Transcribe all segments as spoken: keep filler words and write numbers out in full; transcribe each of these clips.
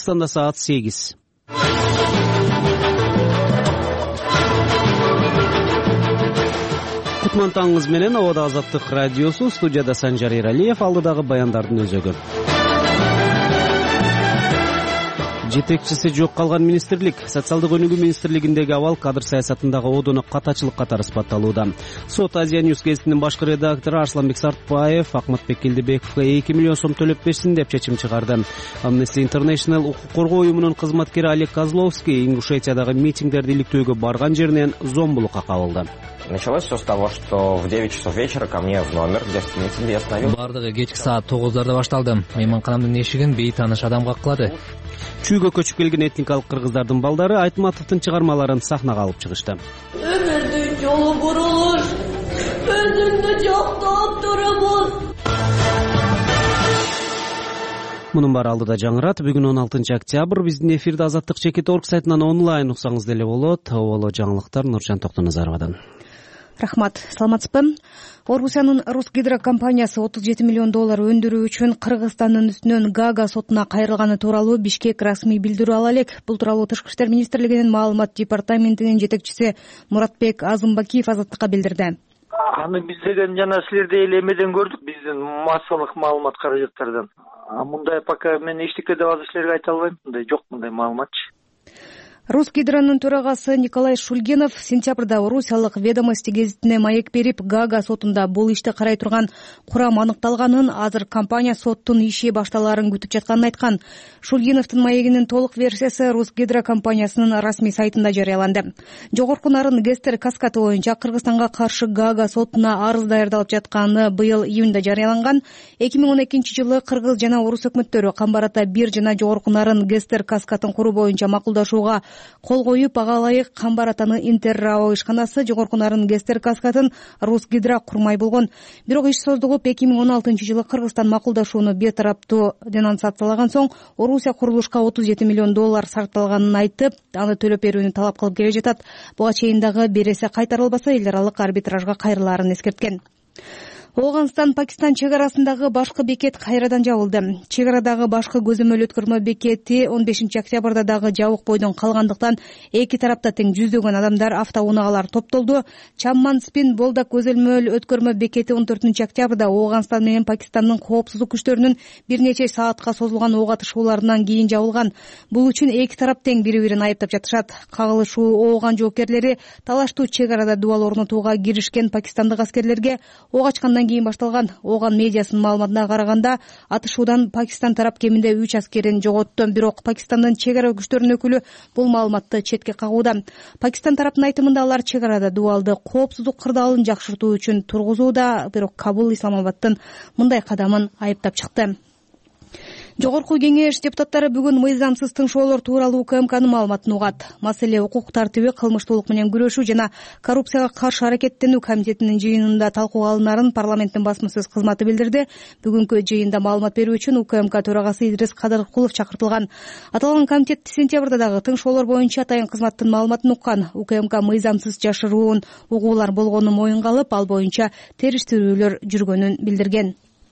Кыргызстанда саат сегиз. Кутман таңыңыз менен, Абада Азаттык радиосу, студияда Санжар Эралиев, алдыдагы баяндардын өзөгү. Жетекчиси жок калган министрлик. Социалдык өнүгүү министрлигиндеги абал кадр саясатындагы одоно катачылык катары испатталууда. Сот Азия Ньюс гезитинин башкы редактору Арсланбек Сартбаев Акматбек Келдебековго эки миллион сом төлөп берсин деп чечим чыгарды. Amnesty International укук коргоо уюмунун кызматкери Олег Козловский Ингушетиядагы митингдерди иликтөөгө барган жеринен зомбулукка кабылды. Началось все с того, что в девять часов вечера ко мне в номер в гостинице я остановил. Бардыгы кечки саат тогуздарда башталды. Мейманканамдын эшигин бейтааныш адам каклады. Чүйгө көчүп келген этникалык кыргыздардын балдары Айтматовдун чыгармаларын сахнага алып чыгышты. Өмүрдүн жолу бурулуш, өзүңдү жоктоп турубуз. Мунун баары алдыда жаңырат. Бүгүн он алтынчы октябрь. Биздин эфирде Азаттык чекит орг сайтынан онлайн уксаңыз деле болот. Оболо жаңылыктар Нуржан Токтоназаровадан. Рахмат. Саламатсызбы? Орусиянын Русгидро компаниясы отуз жети миллион доллар өндүрүү үчүн Кыргызстандын үстүнөн Гага сотуна кайрылганы тууралуу Бишкек расмий билдирүү ала элек. Бул тууралуу Тышкы иштер министрлигинин маалымат департаментинин жетекчиси Муратбек Азымбакиев Азаттыкка билдирди. Аны биз деген жана силерде эле эмеден көрдүк, биздин массалык маалымат каражаттардан. Мындай пока мен эчтеке деп азыр силерге айта албайм. Мындай жок, мындай маалыматчы. Русгидронун төрагасы Николай Шульгинов сентябрда Орусиялык Ведомости гезитине маек берип, Гага сотунда бул ишти карай турган курам аныкталганын, азыр компания соттун иши башталаарын күтүп жатканын айткан. Шульгиновдун маегинин толук версиясы Русгидро компаниясынын расмий сайтында жарыяланды. Жогорку нарын Гестер каскаты боюнча Кыргызстанга каршы Гага сотуна арыз даярдалып жатканы быйыл июнда жарыяланган. эки миң он экинчи жылы Кыргыз жана Орус өкмөттөрү Камбарата бир жана жогорку нарын Гестер каскатын куруу боюнча макулдашууга кол коюп, ага ылайык Камбаратаны Интеррао ишканасы жогорку нарын Гестер каскатын Русгидро курмай болгон. Бирок иш создугуп эки миң он алтынчы жылы Кыргызстан макулдашууну бетараптуу денонсациялаган соң Орусия курулушка отуз жети миллион доллар сарпталганын айтып, аны төлөп берүүнү талап кылып келе жатат. Буга чейин дагы бересе кайтарылбаса эл аралык арбитражга кайрылаарын эскерткен. Оогунстан-Пакистан чек арасындагы башкы бекет кайрадан жабылды. Чек арадагы башкы көзөмөл өткөрмө бекети он бешинчи октябрда дагы жабык бойдон калгандыктан эки тарапта тең жүздөгөн адамдар автоунаагалар топтолду. Чамман-Спин Болдак көзөмөл өткөрмө бекети он төртүнчү октябрда Оогунстан менен Пакистандын коопсуздук күчтөрүнүн бир нече саатка созулган ок атышууларынан кийин жабылган. Бул үчүн эки тарап тең бири-бирин айыптап жатышат. Кагылышуу ооган жоопкерлери талаштуу чек арада дубал орнотууга киришкен пакистандык аскерлерге ок ачкандан кийин башталган. Ооган медиасынын маалыматына караганда, атышуудан Пакистан тарап кеминде үч аскерин жоготту. Бирок Пакистандын чек ара күчтөрүнүн өкүлү бул маалыматты четке кагууда. Пакистан тараптын айтымында алар чек арада дубалды коопсуздук кырдаалын жакшыртуу үчүн тургузууда, бирок Кабул Исламабадтын мындай кадамын айыптап чыкты. Жогорку кеңеш депутаттары бүгүн мыйзамсыз тыңшоолор тууралуу УКМКнын маалыматын угат. Маселе укук тартиби, кылмыштуулук менен күрөшүү жана коррупцияга каршы аракеттенүү комитетинин жыйынында талкууга алынарын парламенттин басмасөз кызматы билдирди. Бүгүнкү жыйында маалымат берүү үчүн УКМК төрагасы Идрис Кадыркулов чакыртылган. Аталган комитет сентябрда дагы тыңшоолор боюнча атайын кызматтын маалыматын уккан. УКМК мыйзамсыз жашыруун угуулар болгонун моюнга алып, ал боюнча териштирүүлөр жүргөнүн билдирген.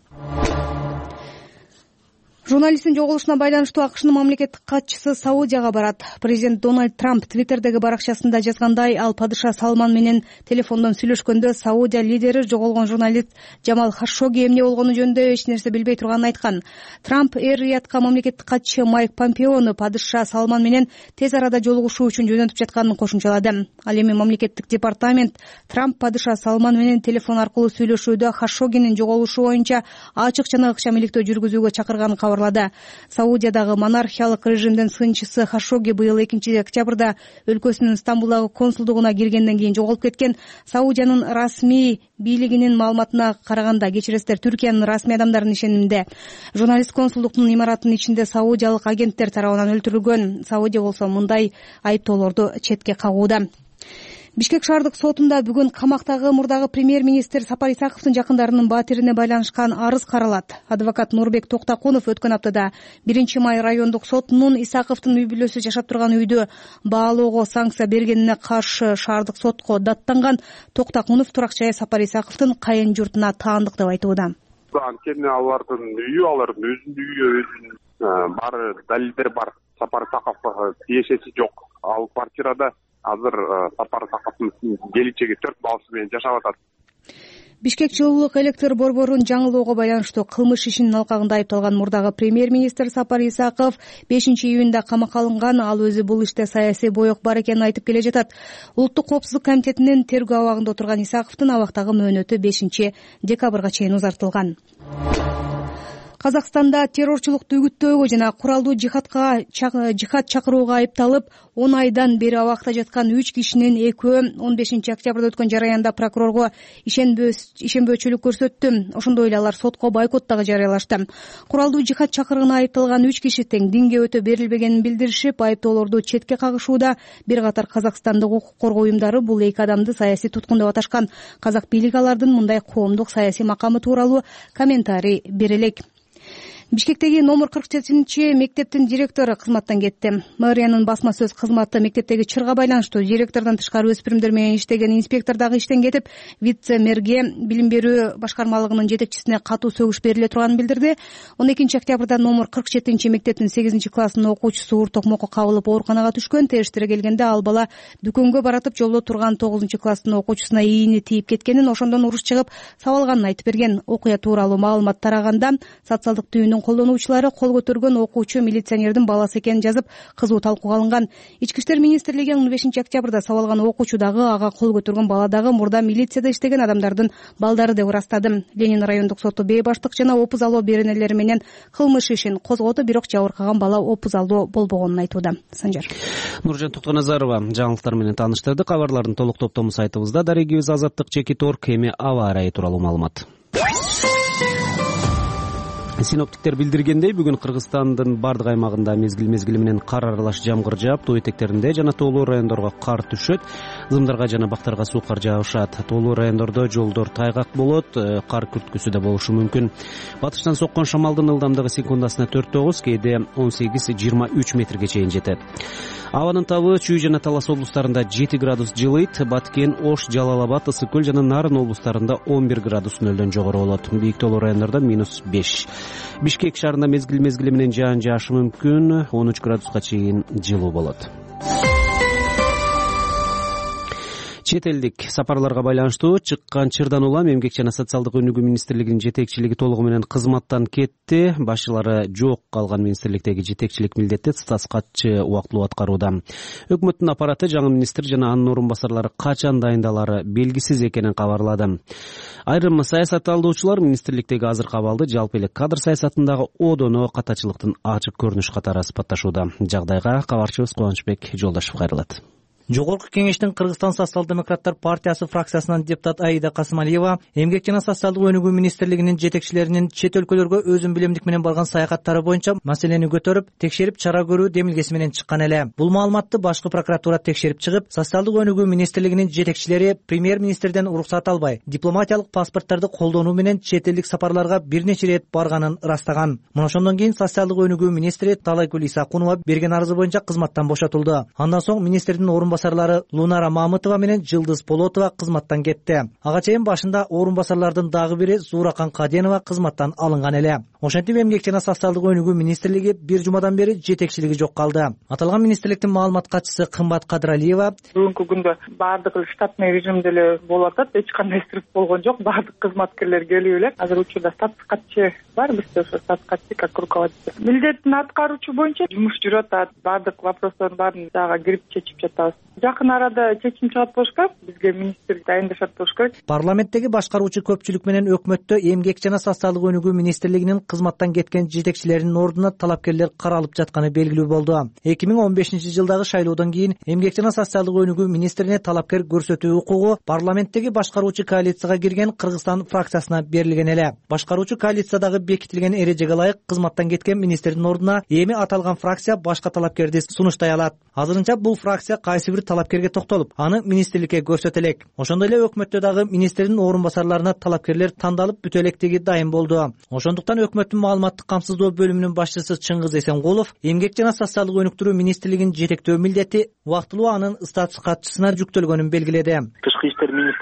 Журналисттин жоголушуна байланыштуу АКШнын мамлекеттик катчысы Саудияга барат. Президент Дональд Трамп Твиттердеги баракчасында жазгандай, ал падыша Салман менен телефондон сүйлөшкөндө Саудия лидери жоголгон журналист Джамал Хашшоги эмне болгону жөнүндө эч нерсе билбей турганын айткан. Трамп Эр-Риядка мамлекеттик катчы Майк Помпеону падыша Салман менен тез арада жолугушуу үчүн жөнөтүп жатканын кошумчалады. Ал эми мамлекеттик департамент Трамп падыша Салман менен телефон аркылуу сүйлөшүүдө Хашшогинин жоголушу боюнча ачык жана ыкчам иликтөө жүргүзүүгө чакырганын кабарлады. Саудиядагы монархиялык режимдин сынчысы Хашшоги быйыл экинчи октябрда өлкөсүнүн Стамбулдагы консулдугуна киргенден кийин жоголуп кеткен. Саудиянын расмий бийлигинин маалыматына караганда, кечиресиздер, Түркиянын расмий адамдарынын ишениминде журналист консулдуктун имаратынын ичинде саудиялык агенттер тарабынан өлтүрүлгөн. Саудия болсо мындай айыптоолорду четке кагууда. Бишкек шаардык сотунда бүгүн камактагы мурдагы премьер-министр Сапар Исаковдун жакындарынын батирине байланышкан арыз каралат. Адвокат Нурбек Токтакунов өткөн аптада биринчи май райондук сотунун Исаковдун үй бүлөсү жашап турган үйдү баалоого санкция бергенине каршы шаардык сотко даттанган. Токтакунов турак-жай Сапар Исаковдун кайын журтуна таандык деп айтууда. Анткени алардын үйү, алардын өзүнүн үйү, өзүнүн баары далилдер бар. Сапар Саковго тиешеси жок. Ал квартирада азыр Сапар Саковдун келечеги төрт баласы менен жашап атат. Бишкек жылуулук электр борборун жаңылоого байланыштуу кылмыш ишинин алкагында айыпталган мурдагы премьер-министр Сапар Исаков бешинчи июнда камакка алынган. Ал өзү бул иште саясий боек бар экенин айтып келе жатат. Улуттук коопсуздук комитетинин тергөө абагында отурган Исаковдун абактагы мөөнөтү бешинчи декабрга чейин узартылган. Казакстанда террорчулукту үгүттөөгө жана куралдуу жихадка жихад чакырууга айыпталып он айдан бери абакта жаткан үч кишинин экөө он бешинчи октябрда өткөн жараянда прокурорго ишенбөөчүлүк көрсөттү. Ошондой эле алар сотко бойкот дагы жарыялашты. Куралдуу жихад чакырыгына айыпталган үч киши тең динге өтө берилбегенин билдиришип, айыптоолорду четке кагышууда. Бир катар казакстандык укук коргоо уюмдары бул эки адамды саясий туткун деп аташкан. Казак бийлиги алардын мындай коомдук саясий макамы тууралуу комментарий бере элек. Бишкектеги номер кырк жетинчи мектептин директору кызматтан кетти. Мэриянын басма сөз кызматы мектептеги чырга байланыштуу директордон тышкары өспүрүмдөр менен иштеген инспектор дагы иштен кетип, вице-мэрге билим берүү башкармалыгынын жетекчисине катуу сөгүш бериле турганын билдирди. он экинчи октябрда номер кырк жетинчи мектептин сегизинчи класснын окуучусу уур токмокко кабылып ооруканага түшкөн. Териштире келгенде ал бала дүкөнгө баратып жолдо турган тогузунчу класстын окуучусуна ийини тийип кеткенин, ошондон уруш чыгып сабалганын айтып берген. Окуя тууралуу маалымат тараганда социалдык түйүндүн колдонуучулары кол көтөргөн окуучу милиционердин баласы экенин жазып, кызуу талкууга алынган. Ички иштер министрлиги он бешинчи октябрда сабалган окуучу дагы, ага кол көтөргөн бала дагы мурда милицияда иштеген адамдардын балдары деп ырастады. Ленин райондук соту бей баштык жана опуз алуу беренелери менен кылмыш ишин козгоду, бирок жабыркаган бала опуз алуу болбогонун айтууда. Санжар. Нуржан Токтоназарова жаңылыктар менен тааныштырды. Кабарлардын толук топтому сайтыбызда. Дарегибиз Азаттык чекит точка орг. Эми аба ырайы тууралуу маалымат. Синоптиктер билдиргендей, бүгүн Кыргызстандын бардык аймагында мезгил мезгили менен кар аралаш жамгыр жаап, тоо этектеринде жана тоолуу райондорго кар түшөт, зымдарга жана бактарга суу кар жаышат. Тоолуу райондордо жолдор тайгак болот, кар күрткүсү да болушу мүмкүн. Батыштан соккон шамалдын ылдамдыгы секундасына төрт тогуз, кээде он сегиз жыйырма үч метрге чейин жетет. Абанын табы Чүй жана Талас облустарында жети градус жылыйт, Баткен, Ош, Жалал Абад, Ысык көл жана Нарын облустарында он бир градус нөлдөн жогору болот. Бийик тоолуу райондордо минус беш. Бишкек шаарында мезгил мезгили менен жаан жаашы мүмкүн, он үч градуска чейин жылуу болот. Чет элдик сапарларга байланыштуу чыккан чырдан улам Эмгек жана социалдык өнүгүү министрлигинин жетекчилиги толугу менен кызматтан кетти. Башчылары жок калган министрликтеги жетекчилик милдетти Стас Катчы убактылуу аткарууда. Өкмөттүн аппараты жаңы министр жана анын орун басарлары качан дайындалары белгисиз экенин кабарлады. Айрым саясат алдоочулар министрликтеги азыркы абалды жалпы эле кадр саясатындагы одоно катачылыктын ачык көрүнүш катары сыпатташууда. Жагдайга кабарчыбыз Кубанычбек Жолдошов кайрылат. Жогорку кеңештин Кыргызстан социал-демократтар партиясы фракциясынан депутат Аида Касымалиева Эмгек жана социалдык өнүгүү министрлигинин жетекчилеринин чет өлкөлөргө өзүн билимдик менен барган саякаттары боюнча маселени көтөрүп, текшерип чара көрүү демилгеси менен чыккан эле. Бул маалыматты башкы прокуратура текшерип чыгып, социалдык өнүгүү министрлигинин жетекчилери премьер-министрден уруксат албай, дипломатиялык паспорттарды колдонуу менен чет элдик сапарларга бир нече ирет барганын ырастаган. Мына ошондон кийин социалдык өнүгүү министри Талайгүл Исакунова берген арызы боюнча кызматтан бошотулду. Андан соң министрдин орун басарлары Лунара Мамытова менен Жылдыз Полотова кызматтан кетти. Ага чейин башында орун басарлардын дагы бири Зууракан Каденова кызматтан алынган эле. Ошентип Эмгек жана социалдык өнүгүү министрлиги бир жумадан бери жетекчилиги жок калды. Аталган министрликтин маалымат катчысы Кымбат Кадыралиева бүгүнкү күндө баардык штатный режимде эле болуп атат, эч кандай срыв болгон жок, баардык кызматкерлер келип элек. Азыр учурда статус катчы бар, бизде ошо статус катчы как руководитель. Милдетин аткаруучу боюнча жумуш жүрүп атат, баардык вопростордун баарын дагы кирип чечип жатабыз. Жакын арада чечим чыгат болуш керек, бизге министр дайындашат болуш керек. Парламенттеги башкаруучу көпчүлүк менен өкмөттө Эмгек жана социалдык өнүгүү министрлигинин кызматтан кеткен жетекчилеринин ордуна талапкерлер каралып жатканы белгилүү болду. эки миң он бешинчи жылдагы шайлоодон кийин Эмгек жана социалдык өнүгүү министрине талапкер көрсөтүү укугу парламенттеги башкаруучу коалицияга кирген Кыргызстан фракциясына берилген эле. Башкаруучу коалициядагы бекитилген эрежеге ылайык кызматтан кеткен министрдин ордуна эми аталган фракция башка талапкерди сунуштай алат. Азырынча бул фракция кайсы бир талапкерге токтолуп, аны министрликке көрсөтө элек. Ошондой эле өкмөттө дагы министрдин орун басарларына талапкерлер тандалып бүтө электиги дайым болду. Ошондуктан өкмөттүн маалыматтык камсыздоо бөлүмүнүн башчысы Чыңгыз Эсенгулов Эмгек жана социалдык өнүктүрүү министрлигин жетектөө милдети убактылуу анын статус катчысына жүктөлгөнүн белгиледи. Тышкы иштер министри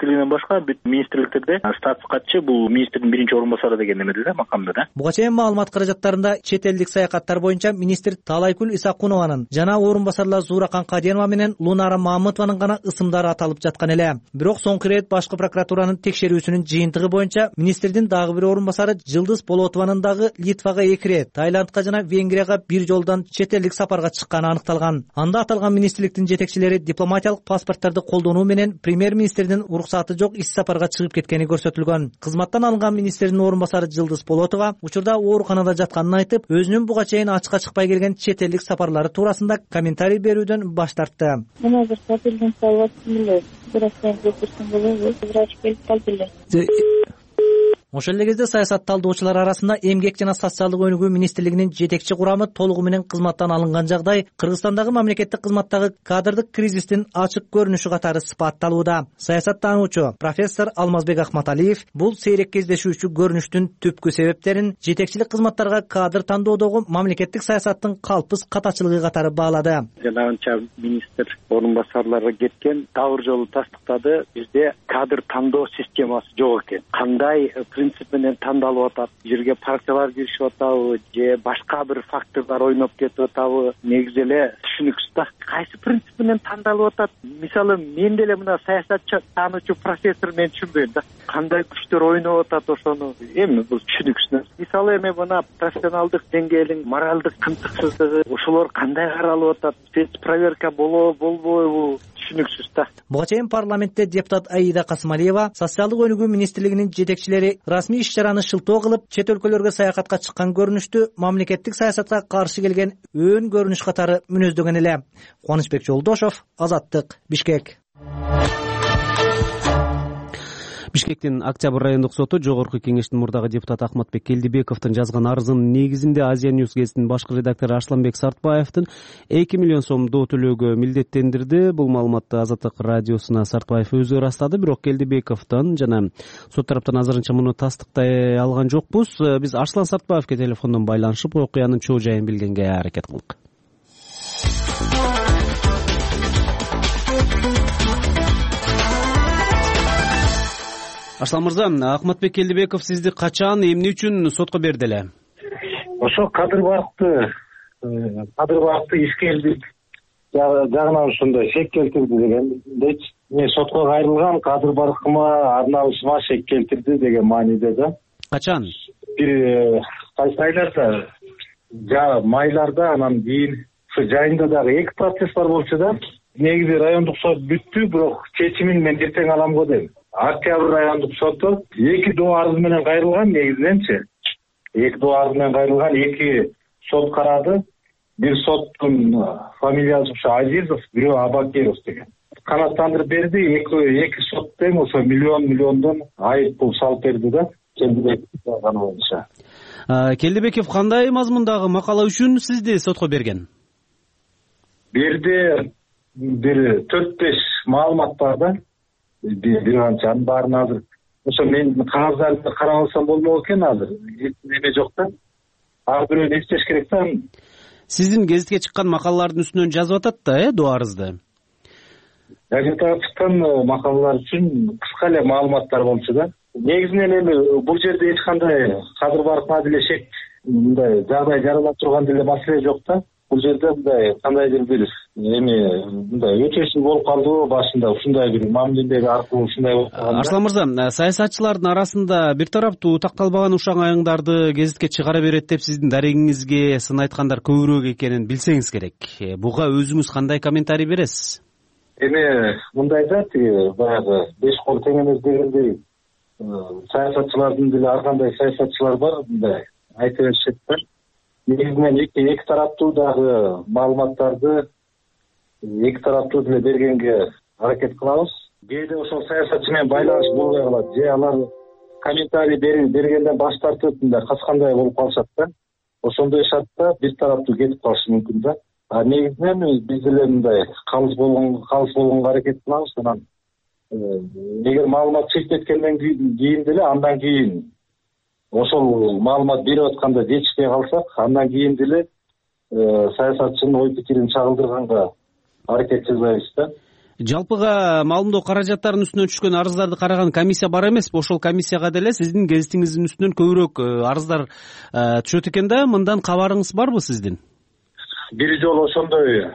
министрлигинен башка бүт министрликтерде статус катчы бул министрдин биринчи орун басары деген немеде да, макамда да. Буга чейин маалымат каражаттарында чет элдик саякаттар боюнча министр Талайкүл Исакунованын жана орун басарлар Зууракан Каденова менен Лунара Мамытованын гана ысымдары аталып жаткан эле. Бирок соңку ирет башкы прокуратуранын текшерүүсүнүн жыйынтыгы боюнча министрдин дагы бир орун басары Жылдыз Болотованын дагы Литвага эки ирет, Таиландка жана Венгрияга бир жолдон чет элдик сапарга чыкканы аныкталган. Анда аталган министрликтин жетекчилери дипломатиялык паспорттарды колдонуу менен премьер-министрдин уруксаты жок ис сапарга чыгып кеткени көрсөтүлгөн. Кызматтан алынган министрдин орун басары Жылдыз Болотова учурда ооруканада жатканын айтып, өзүнүн буга чейин ачыкка чыкпай келген чет элдик сапарлары туурасында комментарий берүүдөн баш тартты. Мен азыр сапардан салып эле, бирок мен көрсөтсөм болобу? Врач келип калды эле. Ошол эле кезде саясат талдоочулар арасында Эмгек жана социалдык өнүгүү министрлигинин жетекчи курамы толугу менен кызматтан алынган жагдай Кыргызстандагы мамлекеттик кызматтагы кадрдык кризистин ачык көрүнүшү катары сыпатталууда. Саясаттануучу профессор Алмазбек Акматалиев бул сейрек кездешүүчү көрүнүштүн түпкү себептерин жетекчилик кызматтарга кадр тандоодогу мамлекеттик саясаттын калпыз катачылыгы катары баалады. Жанагынча министр орун басарларга кеткен дагы бир жолу тастыктады. Бизде кадр тандоо системасы жок экен. Кандай принцип менен тандалып атат, жерге партиялар киришип атабы же башка бир факторлор ойноп кетип атабы, негизи эле түшүнүксүз да. Кайсы принцип менен тандалып атат? Мисалы, мен деле мына саясатчы таануучу профессор мен түшүнбөйм да. Кандай күчтөр ойноп атат ошону? Эми бул түшүнүксүз. Мисалы, эми мына профессионалдык деңгээлиң, моралдык кымтыксыздыгы, ошолор кандай каралып атат? Спецпроверка болобу, болбойбу? Түшүнүксүз да. Буга чейин парламентте депутат Аида Касымалиева социалдык өнүгүү министрлигинин жетекчилери расмий иш-чараны шылтоо кылып, чет өлкөлөргө саякатка чыккан көрүнүштү мамлекеттик саясатка каршы келген өөн көрүнүш катары мүнөздөгөн эле. Кубанычбек Жолдошов, Азаттык, Бишкек. Бишкектин Октябрь райондук соту жогорку кеңештин мурдагы депутаты Ахматбек Келдибековдун жазган арызынын негизинде Азия Ньюс гезитинин башкы редактору Арсланбек Сартбаевдин эки миллион сом доо төлөөгө милдеттендирди. Бул маалыматты Азаттык радиосуна Сартбаев өзү ырастады, бирок Келдибековдон жана сот тараптан азырынча муну тастыктай алган жокпуз. Биз Арслан Сартбаевге телефондон байланышып, окуянын чоо жайын билгенге аракет кылдык. Арслан мырза, Ахматбек Келдибеков сизди качан, эмне үчүн сотко берди эле? Ошо кадыр бакты, кадыр бакты ишкердик жагынан ушундай шек келтирди дегендейчи. Мен сотко кайрылган кадыр баркыма, арналышыма шек келтирди деген мааниде да. Качан? Бир кайсы айларда, жа майларда, анан кийин ушу жайында дагы эки процесс бар болчу да. Негизи райондук сот бүттү, бирок чечимин мен эртең алам го дедим. Октябрь райондук соту эки доо арыз менен кайрылган, негизиненчи. Эки доо арыз менен кайрылган, эки сот карады. Бир соттун фамилиясы ушу Азизов, бирөө Абакиров деген. Канаттандырып берди, эки эки сот тең ошо миллион миллиондон айып пул салып берди да. Келдибеков боюнча. Келдибеков кандай мазмундагы макала үчүн сизди сотко берген? Берди бир төрт беш маалымат бар да. Бир канча анын баарын азыр ошо мен кагаздарды карап алсам болмок экен, азыр эме жок да. Ар бирөөнү эстеш керек да. Сиздин гезитке чыккан макалалардын үстүнөн жазып атат да, э, доо арызды. Газетага чыккан макалалар үчүн кыска эле маалыматтар болчу да. Негизинен эми бул жерде эч кандай кадыр баркына деле шек мындай жагдай жаралап турган деле маселе жок да. Бул жерде мындай кандайдыр бир эми мындай өтөсү болуп калдыбы башында, ушундай бир мамиледеги аркылуу ушундай болуп калган. Арслан мырза, саясатчылардын арасында бир тараптуу такталбаган ушаң айыңдарды гезитке чыгара берет деп сиздин дарегиңизге сын айткандар көбүрөөк экенин билсеңиз керек. Буга өзүңүз кандай комментарий бересиз? Эми мындай да, тиги баягы беш кол тең эмес дегендей саясатчылардын деле ар кандай саясатчылар бар, мындай айта беришет да. Негизинен эки эки тараптуу дагы маалыматтарды эки тараптуу деле бергенге аракет кылабыз. Кээде ошол саясатчы менен байланыш болбой калат, же алар комментарий бергенден баш тартып мындай качкандай болуп калышат да. Ошондой шартта бир тараптуу кетип калышы мүмкүн да. А негизинен биз деле мындай калыс болгон калыс болгонго аракет кылабыз. Анан эгер маалымат чыгып кеткенден кийин деле андан кийин ошол маалымат берип атканда жетишпей калсак, андан кийин деле саясатчынын ой пикирин чагылдырганга аракет жасайбыз да. жалпыга маалымдоо каражаттарынын үстүнөн түшкөн арыздарды караган комиссия бар эмеспи? Ошол комиссияга деле сиздин гезитиңиздин үстүнөн көбүрөөк арыздар түшөт экен да, мындан кабарыңыз барбы сиздин? Бир жолу ошондой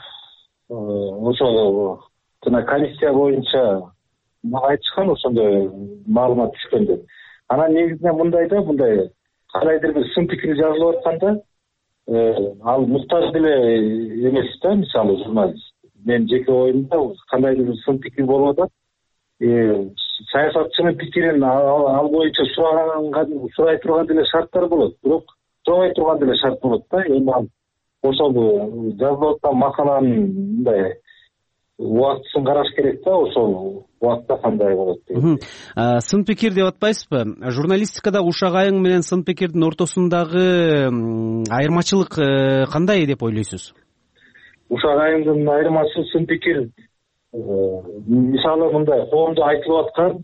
ошол жана комиссия боюнча мага айтышкан ошондой маалымат түшкөн деп. Анан негизинен мындай да, мындай кандайдыр бир сын пикир жазылып атканда ал муктаж деле эмес да, мисалы журналист. Мен жеке оюмда кандайдыр бир сын пикир болуп атат. Саясатчынын пикирин ал боюнча сураганга сурай турган деле шарттар болот, бирок сурабай турган деле шарт болот да. Эми ошол жазылып аткан макаланын мындай убактысын караш керек да, ошол убакытта кандай болот деп. Сын пикир деп атпайсызбы? Журналистикада ушак айың менен сын пикирдин ортосундагы айырмачылык кандай деп ойлойсуз? Ушак айымдын айырмасы сын пикир, мисалы мындай коомдо айтылып аткан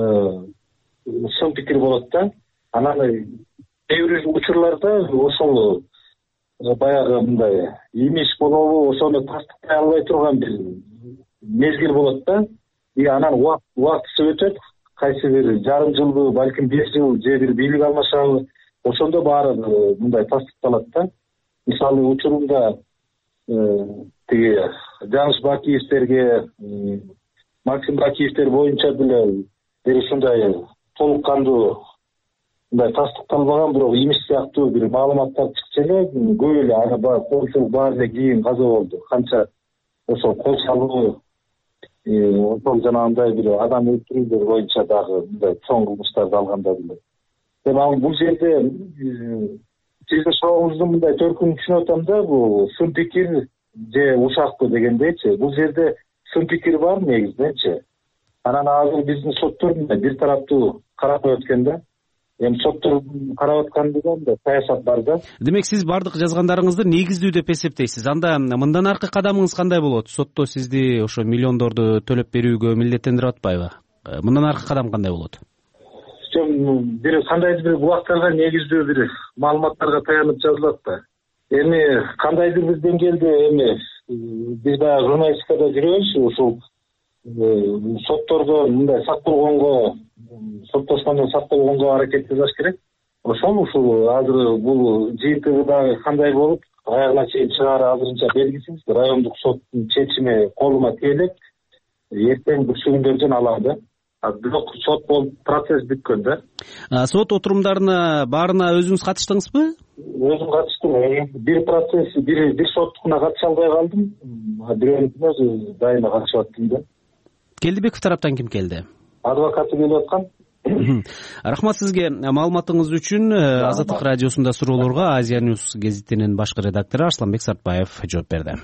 сын пикир болот да. Анан кээ бир учурларда ошол баягы мындай имиш болобу, ошону тастыктай албай турган бир мезгил болот да. И анан убактысы өтөт, кайсы бир жарым жылбы, балким беш жыл же бир бийлик алмашабы, ошондо баары мындай тастыкталат да. Мисалы учурунда тиги Жаңыш Бакиевтерге, Максим Бакиевтер боюнча деле бир ушундай толук кандуу мындай тастыкталбаган, бирок имиш сыяктуу бир маалыматтар чыкчу эле, көп эле аны коомчулук баары эле кийин каза болду. Канча ошол кол салуу, ошол жанагындай бир адам өлтүрүүлөр боюнча дагы мындай чоң кылмыштарды алганда деле. Эми ал бул жерде сиздин сурооңуздун мындай төркүнүн түшүнүп атам да, бул сын пикир же ушакпы дегендейчи. Бул жерде сын пикир бар негизиненчи. Анан азыр биздин соттор бир тараптуу карап коет экен да. Эми соттор карап аткандыгында саясат бар да. Демек сиз бардык жазгандарыңызды негиздүү деп эсептейсиз. Анда мындан аркы кадамыңыз кандай болот? Сотто сизди ошо миллиондорду төлөп берүүгө милдеттендирип атпайбы? Мындан аркы кадам кандай болот? Бир кандайдыр бир булактарга негиздүү бир маалыматтарга таянып жазылат да. Эми кандайдыр бир деңгээлде эми биз баягы журналистикада жүрөбүз, ушул соттордо мындай сак болгонго, соттошкондон сак болгонго аракет жасаш керек. Ошол ушул азыр бул жыйынтыгы дагы кандай болуп, аягына чейин чыгаары азырынча белгисиз. Райондук соттун чечими колума тие элек, эртең бүрсүгүндөрдөн алам да. Бирок сот болуп процесс бүткөн да. Сот отурумдарына баарына өзүңүз катыштыңызбы? Өзүм катыштым. Бир процесс, бир бир соттукуна катыша албай калдым. Бирөөнүкүнө дайыма катышып аттым да. Келдибеков тараптан ким келди? Адвокаты келип аткан. Рахмат сизге маалыматыңыз үчүн. Азаттык радиосунда суроолорго Азия Ньюс гезитинин башкы редактору Арсланбек Сартбаев жооп берди.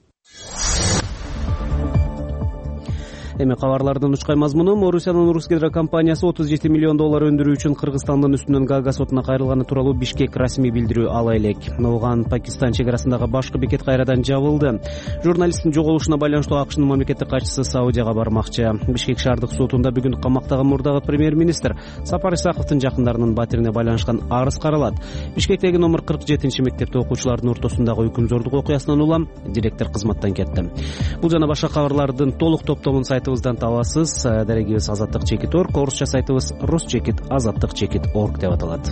Эми кабарлардын учкай мазмуну: Орусиянын Русгидро компаниясы отуз жети миллион доллар өндүрүү үчүн Кыргызстандын үстүнөн Гага сотуна кайрылганы тууралуу Бишкек расмий билдирүү ала элек. Оған Пакистан чек арасындагы башкы бекет кайрадан жабылды. Журналисттин жоголушуна байланыштуу АКШнын мамлекеттик катчысы Саудияга бармакчы. Бишкек шаардык сотунда бүгүн камактагы мурдагы премьер-министр Сапар Исаковдун жакындарынын батирине байланышкан арыз каралат. Бишкектеги номер кырк жетинчи мектепте окуучулардын ортосундагы үкүмзордук окуясынан улам директор кызматтан кетти. Бул жана башка кабарлардын толук топтомун сайтыбыздан табасыз. Дарегибиз азаттык чекит точка орг, орусча сайтыбыз русчекит азаттык чекит точка орг деп аталат.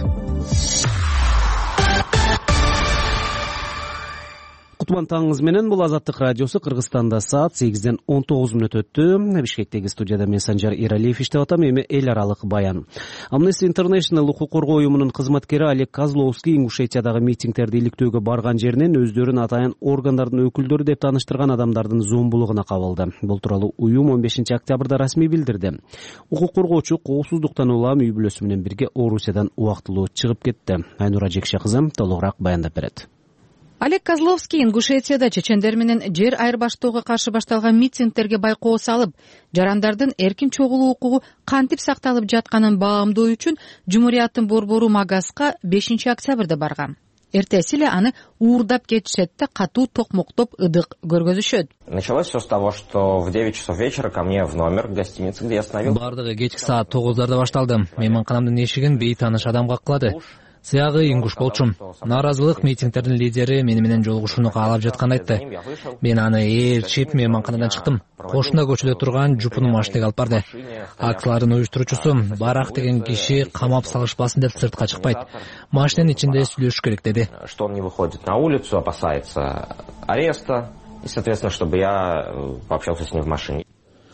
Кутман таңыңыз менен, бул Азаттык радиосу. Кыргызстанда саат сегизден он тогуз мүнөт өттү. Бишкектеги студияда мен Санжар Иралиев иштеп атам. Эми эл аралык баян. Amnesty International укук коргоо уюмунун кызматкери Олег Козловский Ингушетиядагы митингтерди иликтөөгө барган жеринен өздөрүн атайын органдардын өкүлдөрү деп тааныштырган адамдардын зомбулугуна кабылды. Бул тууралуу уюм он бешинчи октябрда расмий билдирди. Укук коргоочу коопсуздуктан улам үй бүлөсү менен бирге Орусиядан убактылуу чыгып кетти. Айнура Жекше кызы толугураак баяндап берет. Олег Козловский Ингушетияда чечендер менен жер айырбаштоого каршы башталган митингтерге байкоо салып, жарандардын эркин чогулуу укугу кантип сакталып жатканын баамдоо үчүн Жумурияттын борбору Магаска бешинчи октябрда барган. Эртеси эле аны уурдап кетишет да катуу токмоктоп ыдык көргөзүшөт. Началось все с того, что в девять часов вечера ко мне в номер гостиницы, где я остановился. Бардыгы кечки саат тогуздарда башталды. Мейманканамдын эшигин бейтааныш адам каккылады. Сыягы ингуш болчум. Нааразылык митингдердин лидери мени менен жолугушууну каалап жатканын айтты. Мен аны ээрчип мейманканадан чыктым. Кошуна көчөдө турган жупунум аштеги алып барды. Акциялардын уюштуруучусу Барак деген киши камап салышпасын деп сыртка чыкпайт. Машинанын ичинде сүйлөшүш керек деди. Что он не выходит на улицу, опасается ареста, и, соответственно, чтобы я пообщался с ним в машине.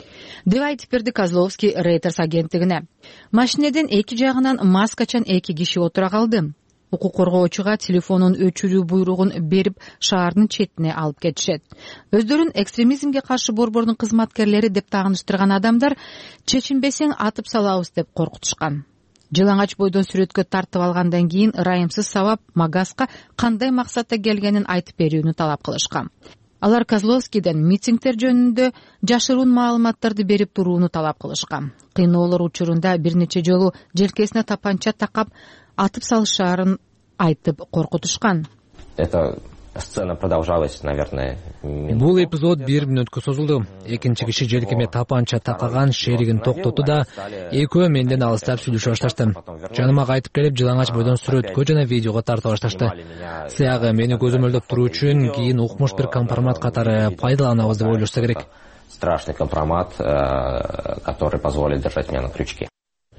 деп айтып берди Козловский Reuters агенттигине. Машинеден эки жагынан маскачан эки киши отура калды. Укук коргоочуга телефонун өчүрүү буйругун берип, шаардын четине алып кетишет. Өздөрүн экстремизмге каршы борбордун кызматкерлери деп тагыныштырган адамдар чечинбесең атып салабыз деп коркутушкан. Жылаңач бойдон сүрөткө тартып алгандан кийин ырайымсыз сабап Магаска кандай максатта келгенин айтып берүүнү талап кылышкан. Алар Козловскийден митингдер жөнүндө жашыруун маалыматтарды берип турууну талап кылышкан. Кыйноолор учурунда бир нече жолу желкесине тапанча такап атып салышаарын айтып коркутушкан. Эта сцена продолжалась, наверное, минут. Бул эпизод бир мүнөткө созулду. Экинчи киши желкеме тапанча такаган шеригин токтоту да экөө менден алыстап сүйлөшө башташты. Жаныма кайтып келип, жылаңач бойдон сүрөткө жана видеого тартып башташты. Сыягы мени көзөмөлдөп туруу үчүн кийин укмуш бир компромат катары пайдаланабыз деп ойлошсо керек. Страшный компромат, который позволит держать меня на крючке.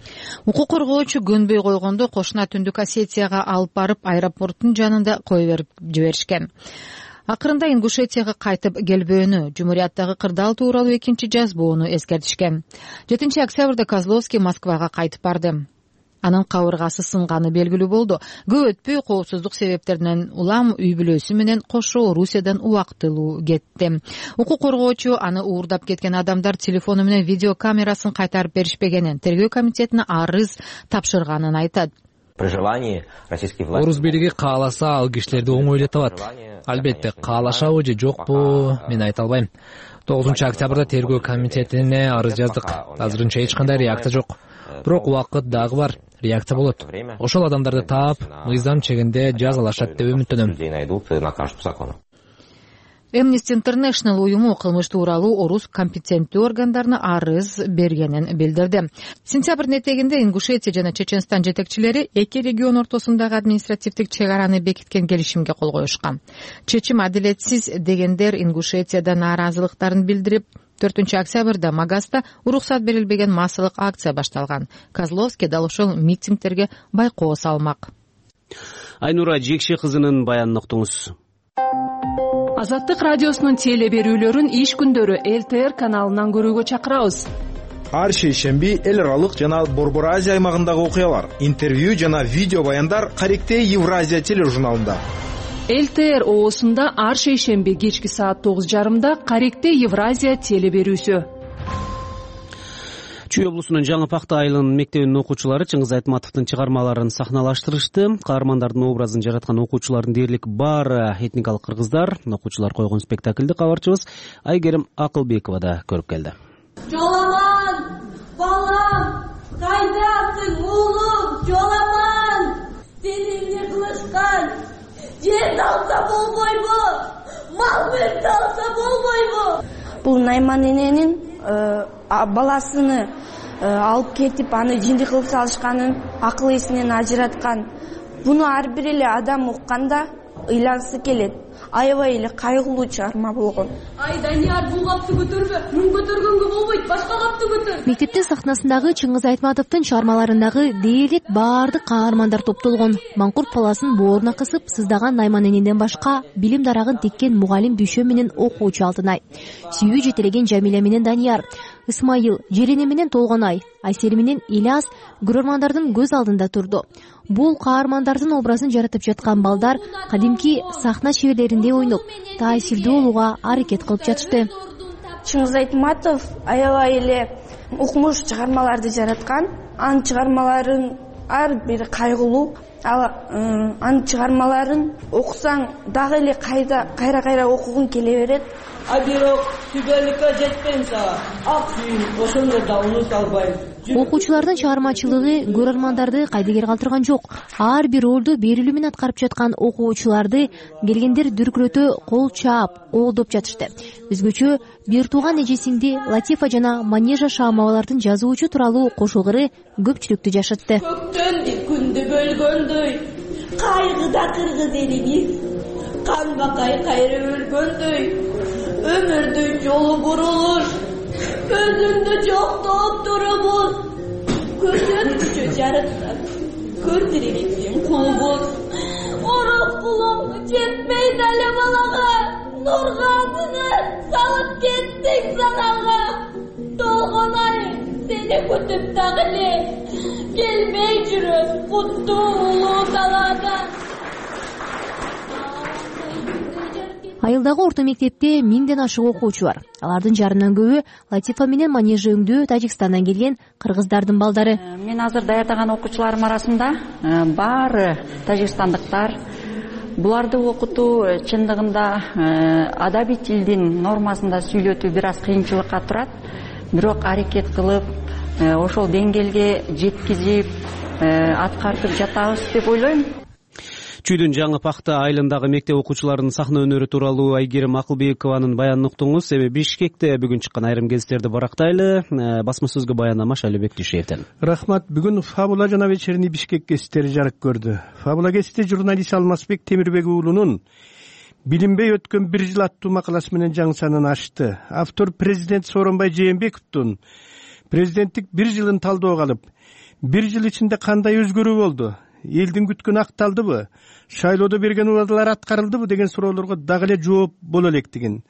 Укук коргоочу көнбөй койгондо кошуна Түндүк Осетияга алып барып аэропорттун жанында кое берип жиберишкен. Акырында Ингушетияга кайтып келбөөнү, Жумурияттагы кырдаал тууралуу экинчи жазбоону эскертишкен. жетинчи октябрда Козловский Москвага кайтып барды. Анын кабыргасы сынганы белгилүү болду. Көп өтпөй коопсуздук себептеринен улам үй бүлөсү менен кошо Русиядан убактылуу кетти. Укук коргоочу аны уурдап кеткен адамдар телефону менен видео камерасын кайтарып беришпегенин, тергөө комитетине арыз тапшырганын айтат. При желании российские власти... Орус бийлиги кааласа ал кишилерди оңой эле табат. Албетте, каалашабы же жокпу, мен айта албайм. тогузунчу октябрда тергөө комитетине арыз жаздык. Азырынча эч кандай реакция жок. Бирок убакыт дагы бар. Реакция болот. Ошол адамдарды таап, мыйзам чегинде жазалашат деп үмүттөнөм. Amnesty International уюму кылмыш тууралуу орус компетенттүү органдарына арыз бергенин билдирди. Сентябрдын этегинде Ингушетия жана Чеченстан жетекчилери эки регион ортосундагы административдик чек араны бекиткен келишимге кол коюшкан. Чечим адилетсиз дегендер Ингушетияда нааразылыктарын билдирип, төртүнчү октябрда Магаста уруксат берилбеген массалык акция башталган. Козловский дал ошол митингдерге байкоо салмак. Айнура Жекше кызынын баянын уктуңуз. Азаттык радиосунун теле берүүлөрүн иш күндөрү эл тэ эр каналынан көрүүгө чакырабыз. Ар шейшемби эл аралык жана Борбор Азия аймагындагы окуялар, интервью жана видео баяндар Каректей Евразия тележурналында. эл тэ эр оосунда ар шейшемби кечки саат тогуз жарымда Каректей Евразия теле берүүсү. Чүй облусунун Жаңы Пакта айылынын мектебинин окуучулары Чыңгыз Айтматовдун чыгармаларын сахналаштырышты. Каармандардын образын жараткан окуучулардын дээрлик баары этникалык кыргыздар. Окуучулар койгон спектакльди кабарчыбыз Айгерим Акылбекова да көрүп келди. Жоламан, балам, кайдасың уулум, жоламан, сени эмне кылышкан? Жерди алса болбойбу? Мал мүлктү алса болбойбу? Бул Найман эненин баласыны алып кетип, аны жиндик кылып салышканын акыл эсинен ажыраткан. Буну ар бир эле адам укканда ыйлангысы келет. Аябай эле кайгылуу чыгарма болгон. Ай Данияр, бул капты көтөрбө. Мун көтөргөнгө болбойт, башка капты көтөр. Мектептин сахнасындагы Чыңгыз Айтматовдун чыгармаларындагы дээрлик баардык каармандар топтолгон. Маңкурт паласын бооруна кысып сыздаган Найман энеден башка билим дарагын теккен мугалим Дүйшө менен окуучу Алтынай, сүйүү жетелеген Жамиля менен Данияр, Исмайыл, Желене менен Толгонай, Айсел менен Ильяс көрөрмандардын көз алдында турду. Бул каармандардын образын жаратып жаткан балдар кадимки сахна чеберлеринде ойноп, таасирдүү болууга аракет кылып жатышты. Чыңгыз Айтматов аябай эле укмуш чыгармаларды жараткан. Анын чыгармаларын ар бири кайгылуу. Ал анын чыгармаларын окусаң дагы эле кайда кайра-кайра окугуң келе берет. А бирок түгөлүккө жетпейм сага. Ак сүйүн ошондо да унут албайм. Окуучулардын чыгармачылыгы көрөрмандарды кайдыгер калтырган жок. Ар бир ролду берилүү менен аткарып жаткан окуучуларды келгендер дүркүрөтө кол чаап, колдоп жатышты. Өзгөчө бир тууган эжесиңди Латифа жана Манежа Шаамовалардын жазуучу тууралуу кошулгыры көпчүлүктү жашатты. Көктөн күндү бөлгөндөй, кайгыда кыргыз элиңиз канбакай кайры өлгөндөй өмүрдүн жолу бурулуш көзүңдү жоктоп турубуз көрсөткүчө жарыктан көрдүрүлген кулбуз орус кулуң жетпей дале балага нургазыны салып кеттиң санага толгонай сени күтүп дагы эле келбей жүрөм куттуу улуу талаадан. Айылдагы орто мектепте миңден ашык окуучу бар. Алардын жарымынан көбү латифа менен манеже өңдөө Тажикстандан келген кыргыздардын балдары. Мен азыр даярдаган окуучуларым арасында баары тажикстандыктар. Буларды окутуу чындыгында адабий тилдин нормасында сүйлөтүү бир аз кыйынчылыкка турат. Бирок аракет кылып, ошол деңгээлге жеткизип, аткартып жатабыз деп ойлойм. Чүйдүн Жаңы Пахта айылындагы мектеп окуучуларынын сахна өнөрү тууралуу Айгерим Акылбекованын баянын уктуңуз. Эми Бишкекте бүгүн чыккан айрым гезиттерди барактайлы. Басма сөзгө баяннама Шалибек Дүйшеевден. Рахмат. Бүгүн Фабула жана вечерний Бишкек гезиттери жарык көрдү. Фабула гезити журналист Алмазбек Темирбек уулунун билинбей өткөн бир жыл аттуу макаласы менен жаңы санын ачты. Автор президент Сооронбай Жээнбековдун президенттик бир жылын талдоого алып, бир жыл ичинде кандай өзгөрүү болду? Элдин күткөнү акталдыбы? Шайлоодо берген убадалар аткарылдыбы деген суроолорго дагы эле жооп боло электигин.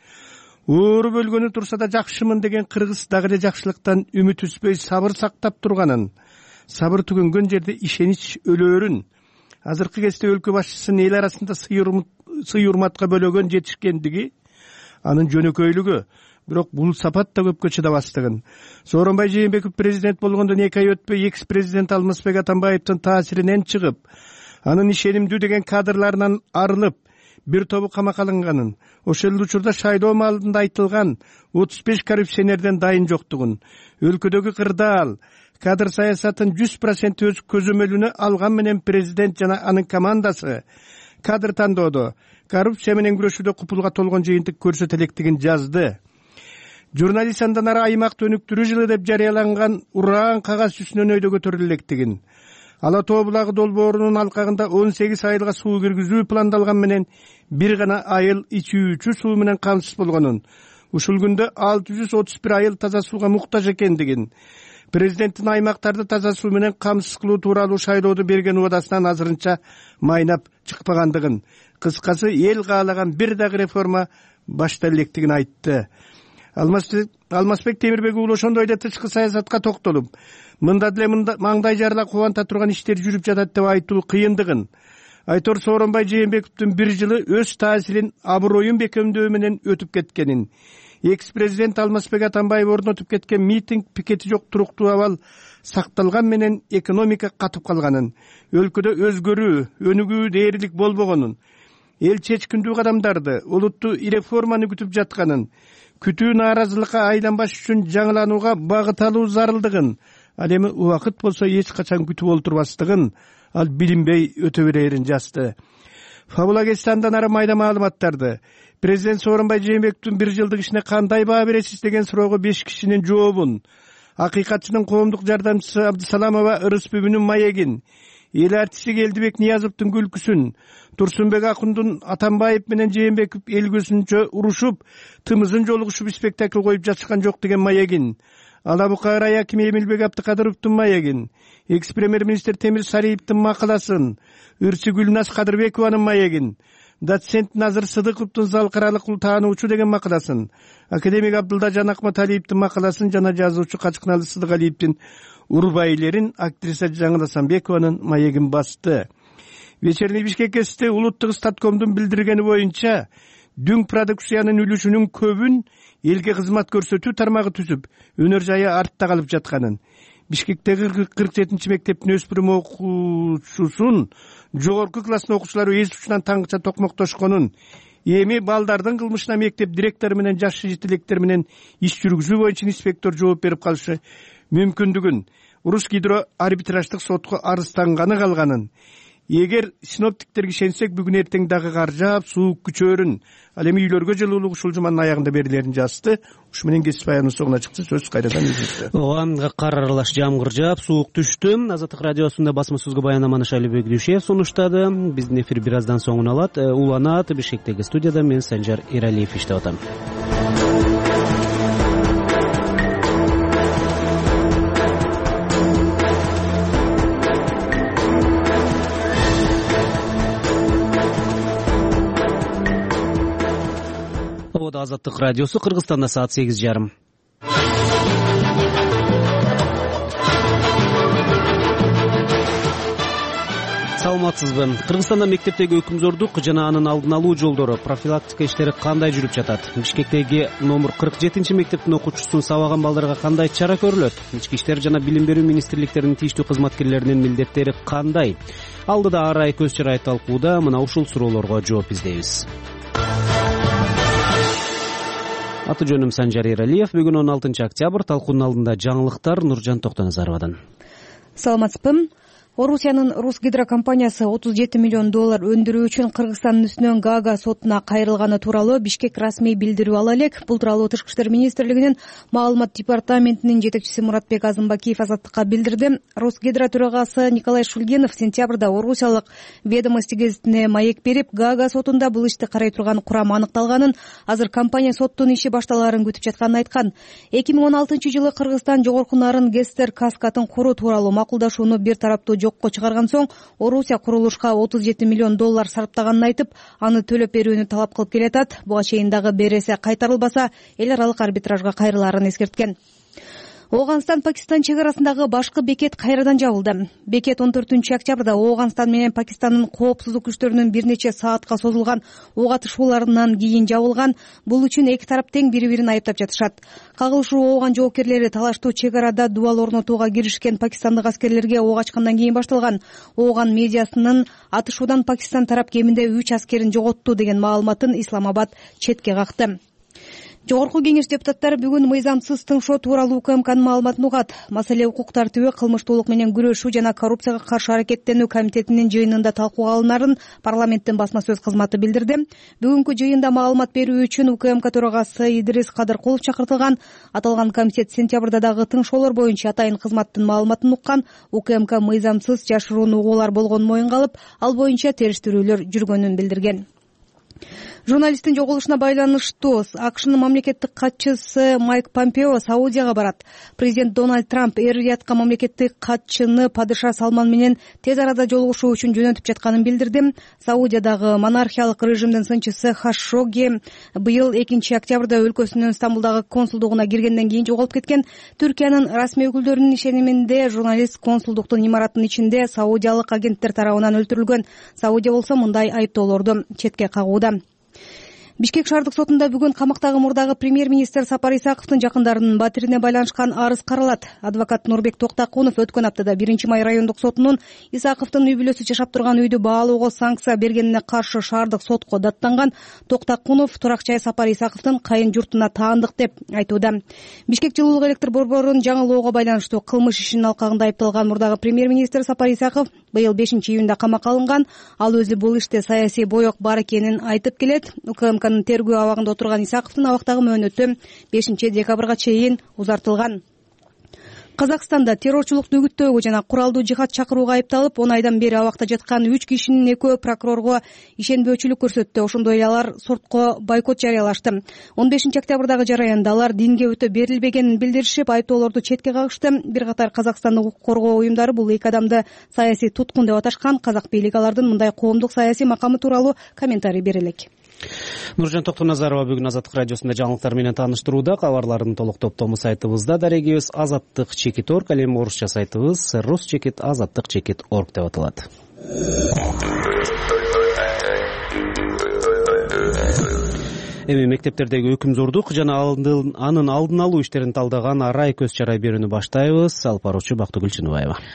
Ооруп өлгөнү турса да жакшымын деген кыргыз дагы эле жакшылыктан үмүт үзбөй сабыр сактап турганын, сабыр түгөнгөн жерде ишенич өлөөрүн, азыркы кезде өлкө башчысынын эл арасында сый урматка бөлөгөн жетишкендиги, анын жөнөкөйлүгү, бирок бул сапат да көпкө чыдабастыгын. Сооронбай Жээнбеков президент болгондон эки ай өтпөй экс президент Алмазбек Атамбаевдин таасиринен чыгып, анын ишенимдүү деген кадрларынан арылып, бир тобу камакка алынганын, ошол учурда шайлоо маалында айтылган отуз беш коррупционерден дайын жоктугун, өлкөдөгү кырдаал, кадр саясатын жүз процент өз көзөмөлүнө алган менен президент жана анын командасы кадр тандоодо коррупция менен күрөшүүдө купулга толгон жыйынтык көрсөтө электигин жазды. Журналист андан ары аймакты өнүктүрүү жылы деп жарыяланган ураан кагаз үстүнөн өйдө көтөрүлө электигин, Ала Тоо булагы долбоорунун алкагында он сегиз айылга суу киргизүү пландалган менен бир гана айыл ичүүчү суу менен камсыз болгонун, ушул күндө алты жүз отуз бир айыл таза сууга муктаж экендигин, президенттин аймактарды таза суу менен камсыз кылуу тууралуу шайлоодо берген убадасынан азырынча майнап чыкпагандыгын, кыскасы эл каалаган бир дагы реформа баштала электигин айтты. Алмазбек Темирбек уулу ошондой эле тышкы саясатка токтолуп, мында деле маңдай жарыла кубанта турган иштер жүрүп жатат деп айтуу кыйындыгын, Айтор Сооронбай Жээнбековдун бир жылы өз таасирин, аброюн бекемдөө менен өтүп кеткенин, экс президент Алмазбек Атамбаев орнотуп кеткен митинг пикети жок туруктуу абал сакталган менен экономика катып калганын, өлкөдө өзгөрүү, өнүгүү дээрлик болбогонун, эл чечкиндүү кадамдарды, улуттуу реформаны күтүп жатканын, күтүү нааразылыкка айланбаш үчүн жаңыланууга багыт алуу зарылдыгын, ал эми убакыт болсо эч качан күтүп олтурбастыгын, ал билинбей өтө берерин жазды. Фабула Гестандан ары майда маалыматтарды, президент Сооронбай Жээнбековдун бир жылдык ишине кандай баа бересиз деген суроого беш кишинин жообун, акыйкатчынын коомдук жардамчысы Абдысаламова Ырысбүбүнүн маегин, эл артисти Келдибек Ниязовдун күлкүсүн, Турсунбек Акундун Атамбаев менен Жээнбеков эл көзүнчө урушуп, тымызын жолугушуп спектакль коюп жатышкан жок деген маегин, Ала Бука рай акими Эмилбек Абдыкадыровдун маегин, экс премьер-министр Темир Сариевдин макаласын, Ырчы Гүлназ Кадырбекованын маегин, доцент Назыр Сыдыковдун залкаралык таануучу деген макаласын, академик Абдылда Жан Акматалиевдин макаласын жана жазуучу Качкыналы Сыдыгалиевдин урбайлерин, актриса Жаңыл Асанбекованын маегин басты. Вечерний Бишкек гезити улуттук статкомдун билдиргени боюнча, дүң продукциянын үлүшүнүн көбүн элге кызмат көрсөтүү тармагы түзүп, өнөр жайы артта калып жатканын, Бишкектеги кырк жетинчи мектептин өспүрүм окуучусун жогорку класстын окуучулары эз учунан таңгыча токмоктошконун, эми балдардын кылмышына мектеп директору менен жаш жетилектер менен иш жүргүзүү боюнча инспектор жооп берип калышы мүмкүндүгүн, Урус гидро арбитраждык сотко арызданганы калганын, эгер синоптиктерге ишенсек бүгүн эртең дагы кар жаап суук күчөөрүн, ал эми үйлөргө жылуулук ушул жуманын аягында берилерин жазды. Ушу менен кесип баяныбыз соңуна чыкты. Сөз кайрадан өзүңүздө. Ооба, кар аралаш жамгыр жаап, суук түштү. Азаттык радиосунда басма сөзгө баянаманы Шайлыбек Дүйшев сунуштады. Биздин эфир бир аздан соң уланат. Уланат. Бишкектеги студияда мен Санжар Эралиев иштеп атам. Азаттык радиосу, Кыргызстанда саат сегиз жарым. Саламатсызбы? Кыргызстанда мектептеги өкүмзордук жана анын алдын алуу жолдору, профилактика иштери кандай жүрүп жатат? Бишкектеги номер кырк жетинчи мектептин окуучусун сабаган балдарга кандай чара көрүлөт? Ички иштер жана билим берүү министрликтеринин тийиштүү кызматкерлеринин милдеттери кандай? Алдыда арай көз чарай талкууда мына ушул суроолорго жооп издейбиз. Аты жөнүм Санжар Эралиев. Бүгүн он алтынчы октябрь. Талкуунун алдында жаңылыктар Нуржан Токтоназаровадан. Саламатсызбы? Орусиянын Русгидро компаниясы отуз жети миллион доллар өндүрүү үчүн Кыргызстандын үстүнөн Гага сотуна кайрылганы тууралуу Бишкек расмий билдирүү ала элек. Бул тууралуу Тышкы иштер министрлигинин маалымат департаментинин жетекчиси Муратбек Азымбакиев Азаттыкка билдирди. Русгидро төрагасы Николай Шульгинов сентябрда Орусиялык Ведомости гезитине маек берип, Гага сотунда бул ишти карай турган курам аныкталганын, азыр компания соттун иши башталаарын күтүп жатканын айткан. эки миң он алтынчы жылы Кыргызстан жогорку нарын Гестер Каскатын куруу тууралуу макулдашууну бир тараптуу жокко чыгарган соң, Орусия курулушка отуз жети миллион доллар сарптаганын айтып, аны төлөп берүүнү талап кылып келатат. Буга чейин дагы бересе кайтарылбаса, эл аралык арбитражга кайрылаарын эскерткен. Ооганстан Пакистан чек арасындагы башкы бекет кайрадан жабылды. Бекет он төртүнчү октябрда Ооганстан менен Пакистандын коопсуздук күчтөрүнүн бир нече саатка созулган ок атышууларынан кийин жабылган. Бул үчүн эки тарап тең бири-бирин айыптап жатышат. Кагылышуу ооган жоокерлери талаштуу чек арада дубал орнотууга киришкен пакистандык аскерлерге ок ачкандан кийин башталган. Ооган медиасынын атышуудан Пакистан тарап кеминде үч аскерин жоготту деген маалыматын Исламабад четке какты. Жогорку кеңеш депутаттары бүгүн мыйзамсыз тыңшоо тууралуу УКМКнын маалыматын угат. Маселе укук тартиби, кылмыштуулук менен күрөшүү жана коррупцияга каршы аракеттенүү комитетинин жыйынында талкууга алынарын парламенттин басма сөз кызматы билдирди. Бүгүнкү жыйында маалымат берүү үчүн УКМК төрагасы Идрис Кадыркулов чакыртылган. Аталган комитет сентябрда дагы тыңшоолор боюнча атайын кызматтын маалыматын уккан. УКМК мыйзамсыз жашыруун угуулар болгонун моюнга алып, ал боюнча териштирүүлөр жүргөнүн билдирген. Журналисттин жоголушуна байланыштуу АКШнын мамлекеттик катчысы Майк Помпео Саудияга барат. Президент Дональд Трамп Эр-Риядка мамлекеттик катчыны падыша Салман менен тез арада жолугушуу үчүн жөнөтүп жатканын билдирди. Саудиядагы монархиялык режимдин сынчысы Хашшоги быйыл экинчи октябрда өлкөсүнүн Стамбулдагы консулдугуна киргенден кийин жоголуп кеткен. Түркиянын расмий өкүлдөрүнүн ишениминде журналист консулдуктун имаратынын ичинде саудиялык агенттер тарабынан өлтүрүлгөн. Саудия болсо мындай айыптоолорду четке кагууда. Бишкек шаардык сотунда бүгүн камактагы мурдагы премьер-министр Сапар Исаковдун жакындарынын батирине байланышкан арыз каралат. Адвокат Нурбек Токтакунов өткөн аптада биринчи май райондук сотунун Исаковдун үй бүлөсү жашап турган үйдү баалоого санкция бергенине каршы шаардык сотко даттанган. Токтакунов турак жай Сапар Исаковдун кайын журтуна таандык деп айтууда. Бишкек жылуулук электр борборун жаңылоого байланыштуу кылмыш ишинин алкагында айыпталган мурдагы премьер-министр Сапар Исаков быйыл бешинчи июнда камакка алынган. Ал өзү бул иште саясий боек бар экенин айтып келет. УКМКнын тергөө абагында отурган Исаковдун абактагы мөөнөтү бешинчи декабрга чейин узартылган. Казакстанда террорчулукту үгүттөөгө жана куралдуу жихад чакырууга айыпталып, он айдан бери абакта жаткан үч кишинин экөө прокурорго ишенбөөчүлүк көрсөттү. Ошондой эле алар сотко бойкот жарыялашты. он бешинчи октябрдагы жараянда алар динге өтө берилбегенин билдиришип, айыптоолорду четке кагышты. Бир катар Казакстандык укук коргоо уюмдары бул эки адамды саясий туткун деп аташкан. Казак бийлиги алардын мындай коомдук саясий макамы тууралуу комментарий бере элек. Нуржан Токтоназарова бүгүн Азаттык радиосунда жаңылыктар менен тааныштырууда. Кабарлардын толук топтому сайтыбызда дарегибиз азаттык чекит точка орг, ал эми орусча сайтыбыз русчекит азаттык чекит точка орг деп аталат. Эми мектептердеги өкүмзордук жана анын алдын алуу иштерин талдаган арай көз чарай берүүнү баштайбыз. Алып баруучу Бактыгүл Чыныбаева.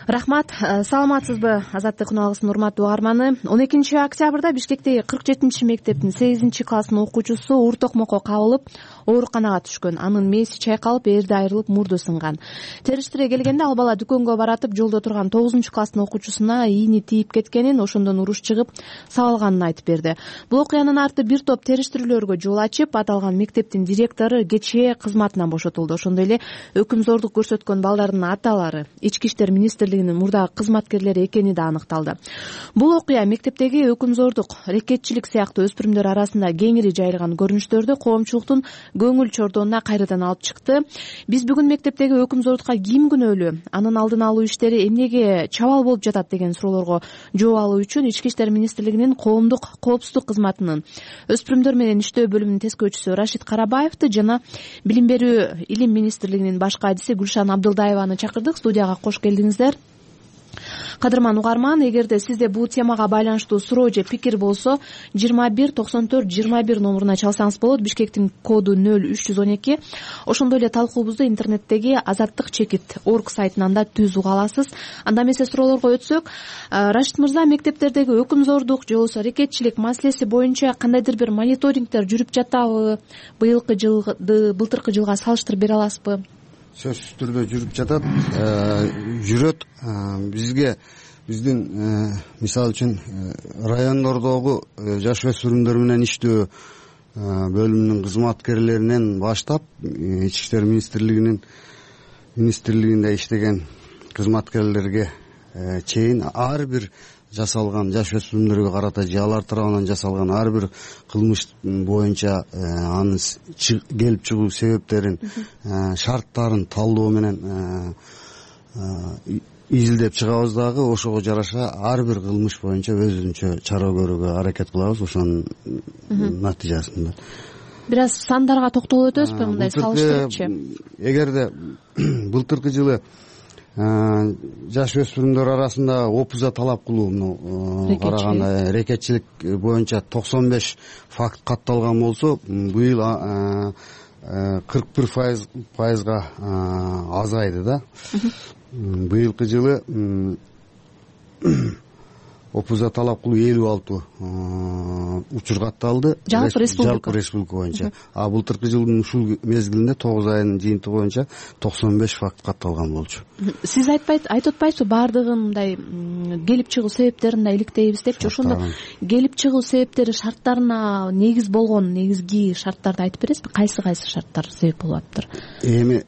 рахмат. Саламатсызбы, Азаттык күнүалгысынын урматтуу угарманы. он экинчи октябрда Бишкектеги кырк жетинчи мектептин сегизинчи класстын окуучусу оор токмокко кабылып, ооруканага түшкөн. Анын мээси чайкалып, эрди айрылып, мурду сынган. Териштире келгенде ал бала дүкөнгө баратып, жолдо турган тогузунчу класстын окуучусуна ийини тийип кеткенин, ошондон уруш чыгып, сабалганын айтып берди. Бул окуянын арты бир топ териштирүүлөргө жол ачып, аталган мектептин директору кечээ кызматынан бошотулду. Ошондой эле өкүмзордук көрсөткөн балдардын аталары Ички иштер министрлигинин мурдагы кызматкерлери экени да аныкталды. Бул окуя мектептеги өкүмзордук, рекетчилик сыяктуу өспүрүмдөр арасында кеңири жайылган көрүнүштөрдү коомчулуктун көңүл чордоонуна кайрадан алып чыкты. Биз бүгүн мектептеги өкүмзордукка ким күнөөлүү, анын алдын алуу иштери эмнеге чабал болуп жатат деген суроолорго жооп алуу үчүн Ички иштер министрлигинин коомдук коопсуздук кызматынын өспүрүмдөр менен иштөө бөлүмүнүн тескөөчүсү Рашид Карабаевди жана Билим берүү илим министрлигинин баш кайдысы Гүлшан Абдылдаеваны чакырдык. Студияга кош келдиңиздер. Кадырман угарман, эгерде сизде бул темага байланыштуу суроо же пикир болсо, жыйырма бир токсон төрт жыйырма бир номуруна чалсаңыз болот. Бишкектин коду нөл үч жүз он эки. Ошондой эле талкуубузду интернеттеги азаттык чекит орг сайтынан да түз уга аласыз. Анда эмесе суроолорго өтсөк, Рашид мырза, мектептердеги өкүмзордук же болбосо рекетчилик маселеси боюнча кандайдыр бир мониторингдер жүрүп жатабы? Быйылкы жылды былтыркы жылга салыштырып бере аласызбы? Сөзсүз түрдө жүрүп жатат, жүрөт. Бизге биздин мисалы үчүн райондордогу жаш өспүрүмдөр менен иштөө бөлүмүнүн кызматкерлеринен баштап Ички иштер министрлигинин министрлигинде иштеген кызматкерлерге чейин ар бир жасалган жаш өспүрүмдөргө карата же алар тарабынан жасалган ар бир кылмыш боюнча анын келип чыгуу себептерин, шарттарын талдоо менен изилдеп чыгабыз дагы. Ошого жараша ар бир кылмыш боюнча өзүнчө чара көрүүгө аракет кылабыз. Ошонун натыйжасында бир аз сандарга токтолуп өтөбүзбү, мындай салыштырыпчы? Эгерде былтыркы жылы жаш өспүрүмдөр арасында опуза талап кылууну караганда рекетчилик боюнча токсон беш факт катталган болсо, быйыл кырк бир пайызга азайды да. Быйылкы жылы опуза талап кылуу элүү алты учур катталды жалпы республика боюнча. А былтыркы жылдын ушул мезгилинде тогуз айынын жыйынтыгы боюнча токсон беш факт катталган болчу. Сиз айтпайт айтып атпайсызбы, баардыгын мындай келип чыгуу себептерин да иликтейбиз депчи? Ошондо келип чыгуу себептери, шарттарына негиз болгон негизги шарттарды айтып бересизби? Кайсы кайсы шарттар себеп болуп атыптыр? Эми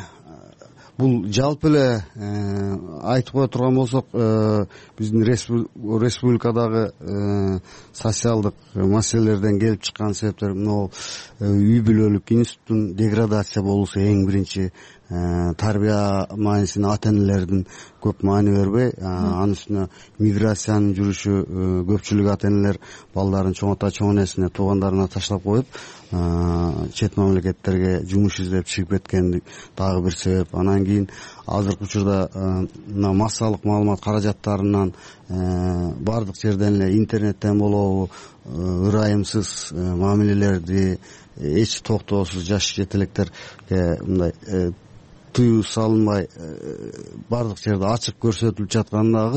бул жалпы эле айтып кое турган болсок, биздин республикадагы социалдык маселелерден келип чыккан себептер мына үй бүлөлүк институттун деградация болуусу эң биринчи. Тарбия маанисине ата энелердин көп маани бербей, анын үстүнө миграциянын жүрүшү, көпчүлүк ата энелер балдарын чоң ата чоң энесине, туугандарына таштап коюп чет мамлекеттерге жумуш издеп чыгып кеткен дагы бир себеп. Анан кийин азыркы учурда мына массалык маалымат каражаттарынан бардык жерден эле интернеттен болобу ырайымсыз мамилелерди эч токтоосуз жаш жетелектерге мындай тыюу салынбай бардык жерде ачык көрсөтүлүп жаткан дагы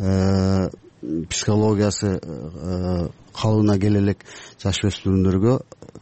психологиясы калыбына келе элек жаш өспүрүмдөргө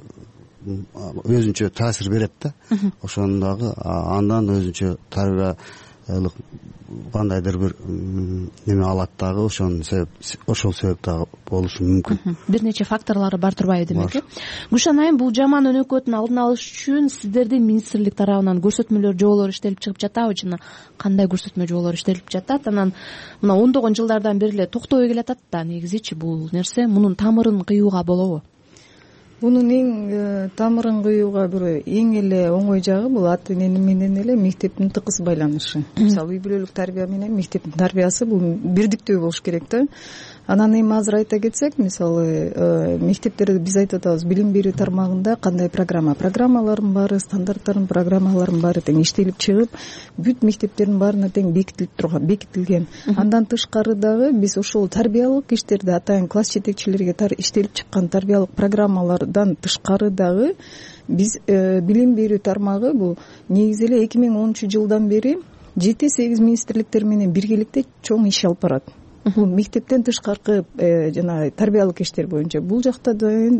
өзүнчө таасир берет да. Ошону дагы андан өзүнчө тарбиялык кандайдыр бир неме алат дагы, ошонун себеп ошол себеп дагы болушу мүмкүн. Бир нече факторлору бар турбайбы демек э? Гүлшан айым, бул жаман өнөкөтүн алдын алыш үчүн сиздердин министрлик тарабынан көрсөтмөлөр, жоболор иштелип чыгып жатабы? Жана кандай көрсөтмө жоболор иштелип жатат? Анан мына ондогон жылдардан бери эле токтобой келатат да негизичи бул нерсе. Мунун тамырын кыюуга болобу? Мунун эң тамырын кыюуга бир эң эле оңой жагы бул ата эненин менен эле мектептин тыкыз байланышы. Мисалы үй бүлөлүк тарбия менен мектептин тарбиясы бул бирдиктүү болуш керек да. Анан эми азыр айта кетсек, мисалы мектептерде биз айтып атабыз, билим берүү тармагында кандай программа, программалардын баары, стандарттардын программаларынын баары тең иштелип чыгып, бүт мектептердин баарына тең бекитилип турган, бекитилген. Андан тышкары дагы биз ошол тарбиялык иштерди, атайын класс жетекчилерге иштелип чыккан тарбиялык программалардан тышкары дагы биз билим берүү тармагы бул негизи эле эки миң онунчу жылдан бери жети сегиз министрликтер менен биргеликте чоң иш алып барат. Бул мектептен тышкаркы жана тарбиялык иштер боюнча. Бул жакта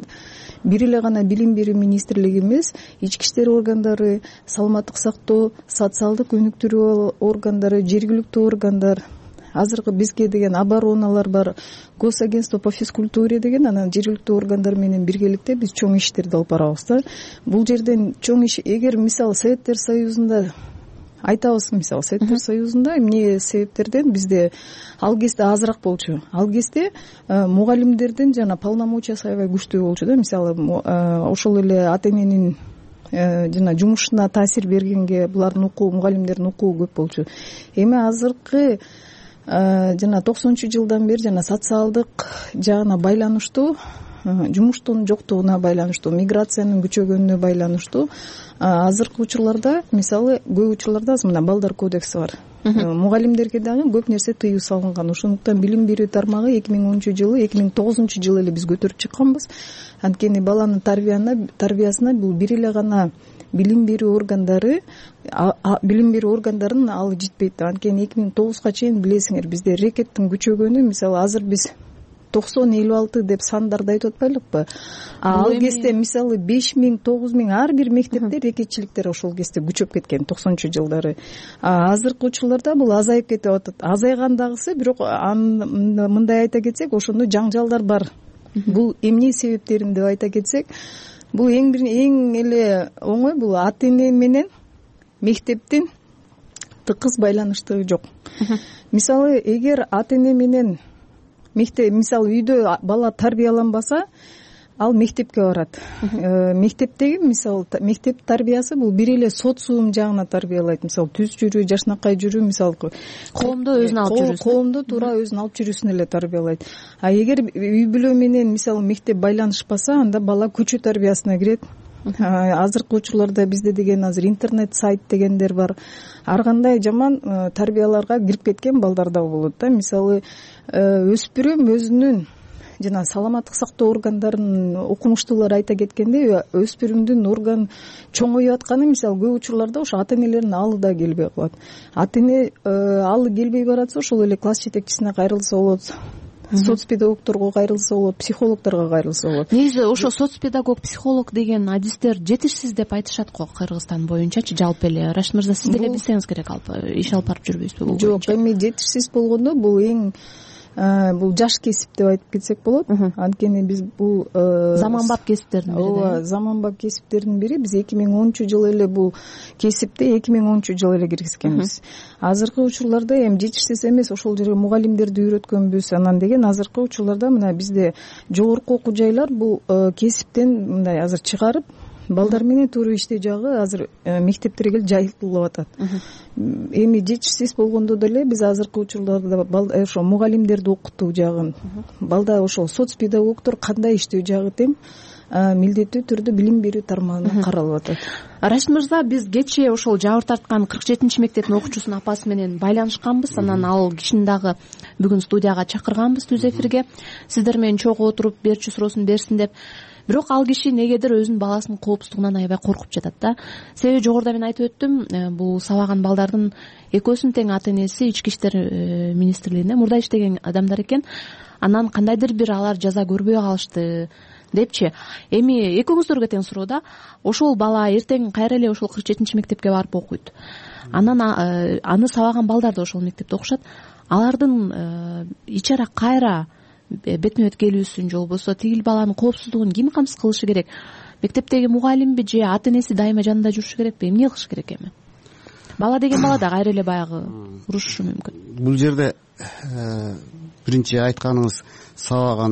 бир эле гана билим берүү министрлиги эмес, ички иштер органдары, саламаттык сактоо, социалдык өнүктүрүү органдары, жергиликтүү органдар, азыркы бизге деген обороналар бар, госагентство по физкультуре деген, анан жергиликтүү органдар менен биргеликте биз чоң иштерди алып барабыз да. Бул жерден чоң иш, эгер мисалы Советтер Союзунда айтабыз, мисалы Советтер Союзунда эмне себептерден бизде ал кезде азыраак болчу. Ал кезде мугалимдердин жана полномочиясы аябай күчтүү болчу да. Мисалы ошол эле ата эненин жана жумушуна таасир бергенге булардын укугу, мугалимдердин укугу көп болчу. Эми азыркы жана токсонунчу жылдан бери жана социалдык жагына байланыштуу, жумуштун жоктугуна байланыштуу, миграциянын күчөгөнүнө байланыштуу азыркы учурларда, мисалы көп учурларда мына балдар кодекси бар. Мугалимдерге дагы көп нерсе тыюу салынган. Ошондуктан билим берүү тармагы эки миң онунчу жылы, эки миң тогузунчу жылы эле биз көтөрүп чыкканбыз. Анткени баланын тарбиясына бул бир эле гана билим берүү органдары, билим берүү органдарынын алы жетпейт. Анткени эки миң тогузга чейин билесиңер, бизде рекеттин күчөгөнү, мисалы азыр биз токсон элүү алты деп сандарды айтып атпайлыкпы? Ал кезде мисалы беш миң, тогуз миң ар бир мектепте рекетчиликтер ошол кезде күчөп кеткен токсонунчу жылдары. Азыркы учурларда бул азайып кетип атат. Азайгандагысы, бирок мындай айта кетсек, ошондо жаңжалдар бар. Бул эмне себептерин деп айта кетсек, бул эң бир эң эле оңой, бул ата эне менен мектептин тыкыз байланыштыгы жок. Мисалы эгер ата эне менен мектеп, мисалы үйдө бала тарбияланбаса, ал мектепке барат. Мектептеги, мисалы мектеп тарбиясы бул бир эле социум жагына тарбиялайт. Мисалы түз жүрүү, жашнакай жүрүү, мисалы коомдо өзүн алып жүрүүсүн. Коомдо туура өзүн алып жүрүүсүн эле тарбиялайт. А эгер үй бүлө менен мисалы мектеп байланышпаса, анда бала көчө тарбиясына кирет. Азыркы учурларда бизде деген азыр интернет сайт дегендер бар. Ар кандай жаман тарбияларга кирип кеткен балдар да болот да. Мисалы өспүрүм өзүнүн жана саламаттык сактоо органдарынын окумуштуулары айта кеткендей, өспүрүмдүн орган чоңоюп атканы, мисалы көп учурларда ошо ата энелердин алы да келбей калат. Ата эне алы келбей баратса, ошол эле класс жетекчисине кайрылса болот, соцпедагогторго кайрылса болот, психологдорго кайрылса болот. Негизи ошо соцпедагог, психолог деген адистер жетишсиз деп айтышат го Кыргызстан боюнчачы. Жалпы эле Рашид мырза, сиз деле билсеңиз керек, алып иш алып барып жүрбөйсүзбү бул? Жок, эми жетишсиз болгондо бул эң бул жаш кесип деп айтып кетсек болот. Анткени биз бул заманбап кесиптердин бири. Ооба, заманбап кесиптердин бири. Биз эки миң онунчу жылы эле бул кесипти эки миң онунчу жылы эле киргизгенбиз. Азыркы учурларда эми жетишсиз эмес, ошол жерге мугалимдерди үйрөткөнбүз. Анан деген азыркы учурларда мына бизде жогорку окуу жайлар бул кесиптен мындай азыр чыгарып, балдар менен туура иштөө жагы азыр мектептерге жайылтылып атат. Эми жетишсиз болгондо деле биз азыркы учурларда ошо мугалимдерди окутуу жагын, балдар ошол соцпедагогдор кандай иштөө жагы тең милдеттүү түрдө билим берүү тармагында каралып атат. Рашид мырза, биз кечээ ошол жабыр тарткан кырк жетинчи мектептин окуучусунун апасы менен байланышканбыз. Анан ал кишини дагы бүгүн студияга чакырганбыз түз эфирге. Сиздер менен чогуу отуруп берчү суроосун берсин деп. Бирок ал киши негедир өзүнүн баласынын коопсуздугунан аябай коркуп жатат да. Себеби жогоруда мен айтып өттүм, бул сабаган балдардын экөөсүнүн тең ата энеси ички иштер министрлигинде мурда иштеген адамдар экен. Анан кандайдыр бир алар жаза көрбөй калышты депчи. Эми экөөңүздөргө тең суроо да. Ошол бала эртең кайра эле ошол кырк жетинчи мектепке барып окуйт. Анан аны сабаган балдар да ошол мектепте окушат. Алардын ичара кайра бетме бет келүүсүн, же болбосо тигил баланын коопсуздугун ким камсыз кылышы керек? Мектептеги мугалимби же ата энеси дайыма жанында жүрүшү керекпи? Эмне кылыш керек эми? Бала деген бала да кайра эле баягы урушушу мүмкүн. Бул жерде биринчи айтканыңыз, сабаган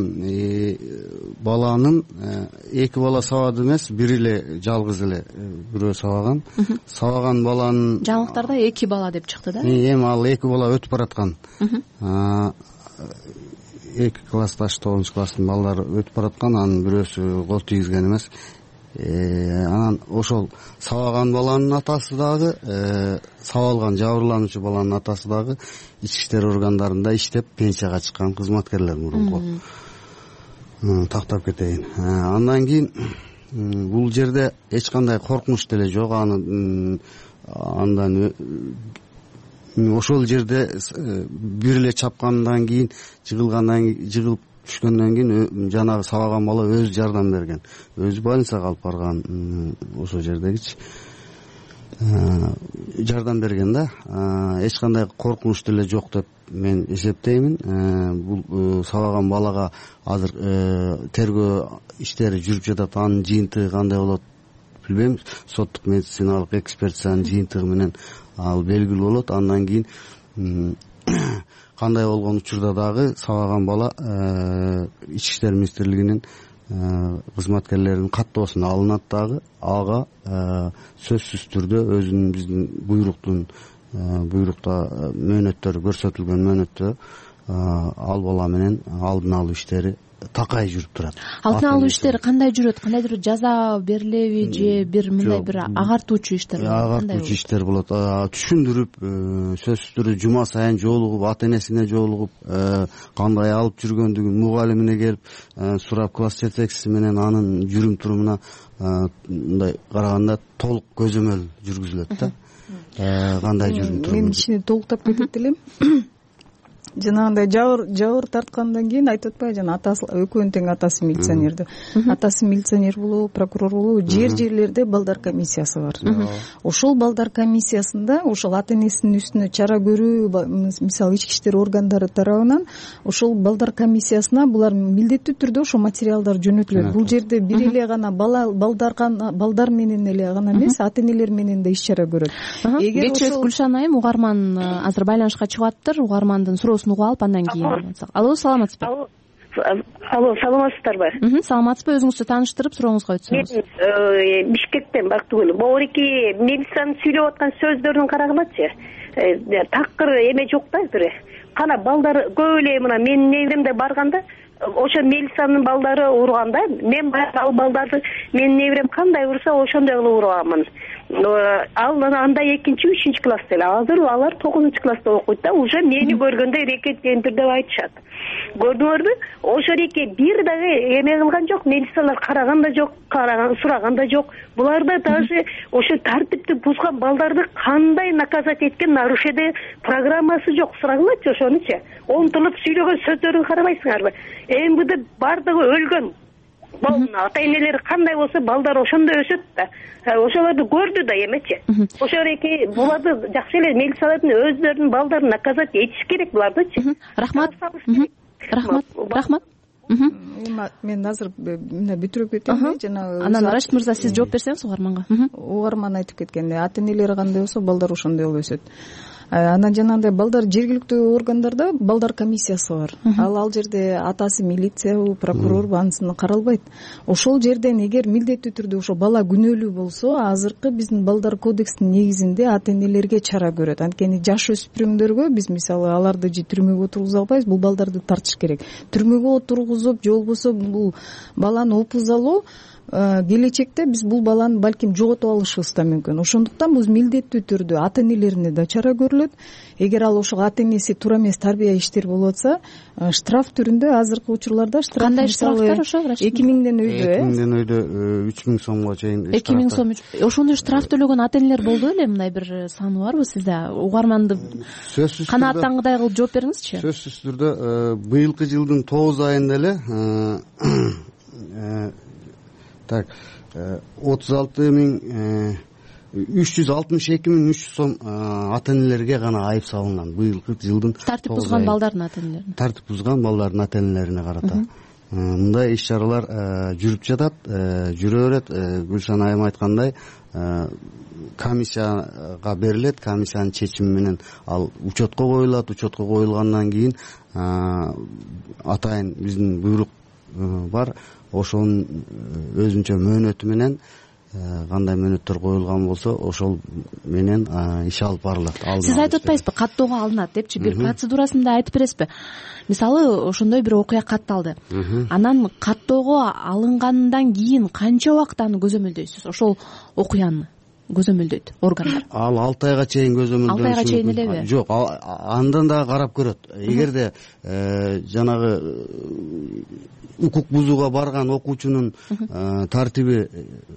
баланын эки бала сабады эмес, бир эле жалгыз эле бирөө сабаган. Сабаган баланын жаңылыктарда эки бала деп чыкты да. Эми ал эки бала өтүп бараткан. Эки классташ, тогузунчу класстын балдары өтүп бараткан, анын бирөөсү кол тийгизген эмес. Анан ошол сабаган баланын атасы дагы, сабалган жабырлануучу баланын атасы дагы ички иштер органдарында иштеп пенсияга чыккан кызматкерлер мурунку. Тактап кетейин. Андан кийин бул жерде эч кандай коркунуч деле жок. Аны андан ошол жерде бир эле чапкандан кийин жыгылгандан кийин жыгылып түшкөндөн кийин жанагы сабаган бала өзү жардам берген, өзү больницага алып барган, ошол жердегичи жардам берген да. Эч кандай коркунуч деле жок деп мен эсептеймин. Бул сабаган балага азыр тергөө иштери жүрүп жатат. Анын жыйынтыгы кандай болот билбейм. Соттук медициналык экспертизанын жыйынтыгы менен ал белгилүү болот. Андан кийин кандай болгон учурда дагы сабаган бала Ички иштер министрлигинин кызматкерлеринин каттоосуна алынат дагы, ага сөзсүз түрдө өзүнүн биздин буйруктун буйрукта мөөнөттөрү көрсөтүлгөн мөөнөттө ал бала менен алдын алуу иштери такай жүрүп турат. Алдын алуу иштери кандай жүрөт? Кандайдыр жаза берилеби же бир мындай бир агартуучу иштер болот? Агартуучу иштер болот. Түшүндүрүп, сөзсүз түрдө жума сайын жолугуп, ата энесине жолугуп, кандай алып жүргөндүгүн мугалимине келип сурап, класс жетекчиси менен анын жүрүм турумуна мындай караганда толук көзөмөл жүргүзүлөт да. Кандай жүрүм туруму? Мен ичине толуктап кетет элем. Жанагындай жабыр жабыр тарткандан кийин айтып атпайбы, жана атасы экөөнүн тең атасы милиционерди. Атасы милиционер болобу, прокурор болобу, жер жерлерде балдар комиссиясы бар. Ошол балдар комиссиясында ошол ата энесинин үстүнө чара көрүү, мисалы ички иштер органдары тарабынан ошол балдар комиссиясына булар милдеттүү түрдө ошол материалдар жөнөтүлөт. Бул жерде бир эле гана бала балдар балдар менен эле гана эмес, ата энелер менен да иш чара көрөт. Кечирет Гүлшан айым, угарман азыр байланышка чыгып аттыр. Угармандын суроосун угуп алып андан кийин. Алло, саламатсызбы? Алло, саламатсыздарбы? Саламатсызбы? Өзүңүздү тааныштырып сурооңузга өтсөңүз. Мен Бишкектен Бактыгүл. Могуреки милициянын сүйлөп аткан сөздөрүн карагылачы. Такыр эме жок да бир. Кана балдар көп эле мына менин неберемде барганда ошо милициянын балдары урганда, мен ал балдарды менин неберем кандай урса ошондой кылып урганмын. Ал анда экинчи үчүнчү класста эле. Азыр алар тогузунчу класста окуйт да. Уже мени көргөндө рекет кемпир деп айтышат. Көрдүңөрбү? Ошо реке бир дагы эме кылган жок, милициялар караган да жок, караган, сураган да жок. Буларда даже ошо тартипти бузган балдарды кандай наказать эткен нарушение программасы жок. Сурагылачы ошонучу. Умтулуп сүйлөгөн сөздөрүн карабайсыңарбы? МВД бардыгы өлгөн. Ата энелери кандай болсо балдар ошондой өсөт да. Ошолорду көрдү да эмечи. Ошо эки буларды жакшы эле милициялардын өздөрүнүн балдарын наказать этиш керек булардычы. Рахмат. Рахмат. Рахмат. Мен азыр мына бүтүрүп кетем. Жана анан Рашид мырза, сиз жооп берсеңиз угарманга. Угарман айтып кеткенде ата энелери кандай болсо балдар ошондой болуп өсөт. Анан жанагындай балдар жергиликтүү органдарда балдар комиссиясы бар. Ал ал жерде атасы милициябы, прокурорбу анысына каралбайт. Ошол жерден эгер милдеттүү түрдө ошо бала күнөөлүү болсо, азыркы биздин балдар кодексинин негизинде ата энелерге чара көрөт. Анткени жаш өспүрүмдөргө биз мисалы аларды же түрмөгө отургуза албайбыз, бул балдарды тартыш керек. Түрмөгө отургузуп, же болбосо бул баланы опузалоо келечекте биз бул баланы балким жоготуп алышыбыз да мүмкүн. Ошондуктан бул милдеттүү түрдө ата энелерине да чара көрүлөт. Эгер ал ошо ата энеси туура эмес тарбия иштер болуп атса, штраф түрүндө азыркы учурларда штраф кандай штрафтар ошо? эки миңден өйдө, э? эки миңден өйдө үч миң сомго чейин. эки миң сом. Ошондой штраф төлөгөн ата энелер болду эле, мындай бир саны барбы сизде? Угарманды канааттангыдай кылып жооп бериңизчи. Сөзсүз түрдө быйылкы жылдын тогуз айында эле так отуз алты миң үч жүз алтымыш эки миң үч жүз сом ата энелерге гана айып салынган. Быйылкы жылдын тартип бузган балдардын ата энелерине. Тартип бузган балдардын ата энелерине карата. Мындай иш чаралар жүрүп жатат, жүрө берет. Гүлшан айым айткандай, комиссияга берилет, комиссиянын чечими менен ал учетко коюлат. Учетко коюлгандан кийин атайын биздин буйрук бар, ошонун өзүнчө мөөнөтү менен кандай мөөнөттөр коюлган болсо ошол менен иш алып барылат. Сиз айтып атпайсызбы, каттоого алынат депчи, бир процедурасын да айтып бересизби? Мисалы ошондой бир окуя катталды. Анан каттоого алынгандан кийин канча убакыт аны көзөмөлдөйсүз? Ошол окуяны көзөмөлдөйт органдар. Ал алты айга чейин көзөмөлдөнүшү мүмкүн. алты айга чейин элеби? Жок, андан дагы карап көрөт. Эгерде жанагы укук бузууга барган окуучунун тартиби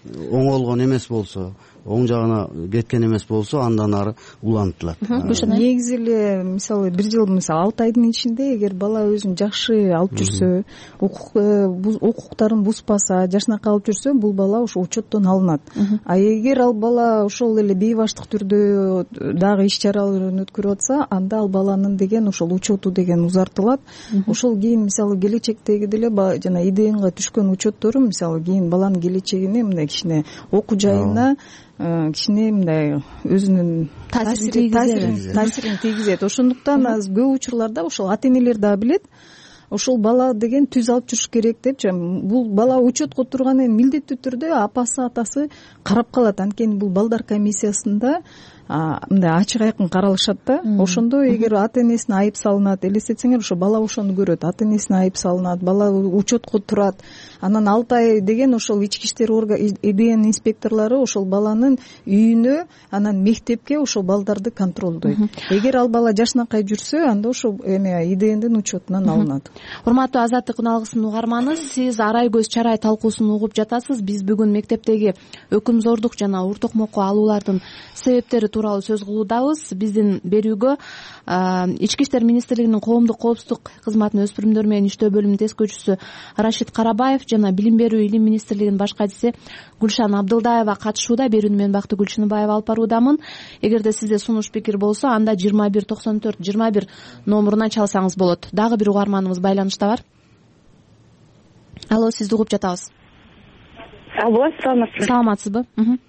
оңолгон эмес болсо, оң жагына кеткен эмес болсо, андан ары улантылат. Негизи эле мисалы бир жыл мисалы алты айдын ичинде эгер бала өзүн жакшы алып жүрсө, укуктарын бузбаса, жашынакай алып жүрсө, бул бала ошо учеттон алынат. А эгер ал бала ошол эле бейбаштык түрдө дагы иш чараларын өткөрүп атса, анда ал баланын деген ошол учету деген узартылат. Ошол кийин мисалы келечектеги деле жана ИДНга түшкөн учеттору мисалы кийин баланын келечегине мындай кичине окуу жайына кичине мындай өзүнүн таасирин тийгизет. Ошондуктан азыр көп учурларда ошол ата энелер дагы билет, ошол бала деген түз алып жүрүш керек депчи. Бул бала учетко тургандан кийин милдеттүү түрдө апасы атасы карап калат. Анткени бул балдар комиссиясында мындай ачык айкын каралышат да. Ошондо эгер ата энесине айып салынат, элестетсеңер ошо бала ошону көрөт, ата энесине айып салынат, бала учетко турат. Анан алты ай деген ошол ички иштер орган ИДН инспекторлору ошол баланын үйүнө, анан мектепке ошол балдарды контролдойт. Эгер ал бала жашынакай жүрсө, анда ошол эме ИДНдин учетунан алынат. Урматтуу Азаттык күн алгысын угарманы, сиз Арай көз чарай талкуусун угуп жатасыз. Биз бүгүн мектептеги өкүмзордук жана ур токмокко алуулардын себептери тууралуу сөз кылуудабыз. Биздин берүүгө Ички иштер министрлигинин коомдук коопсуздук кызматынын өспүрүмдөр менен иштөө бөлүмүнүн тескөөчүсү Рашид Карабаев жана Билим берүү илим министрлигинин баш катчысы Гүлшан Абдылдаева катышууда. Берүүнү мен Бактыгүл Гүлчүнүбаева алып баруудамын. Эгерде сизде сунуш пикир болсо, анда жыйырма бир токсон төрт жыйырма бир номуруна чалсаңыз болот. Дагы бир угарманыбыз байланышта бар. Алло, сизди угуп жатабыз. Алло, саламатсызбы? Саламатсызбы?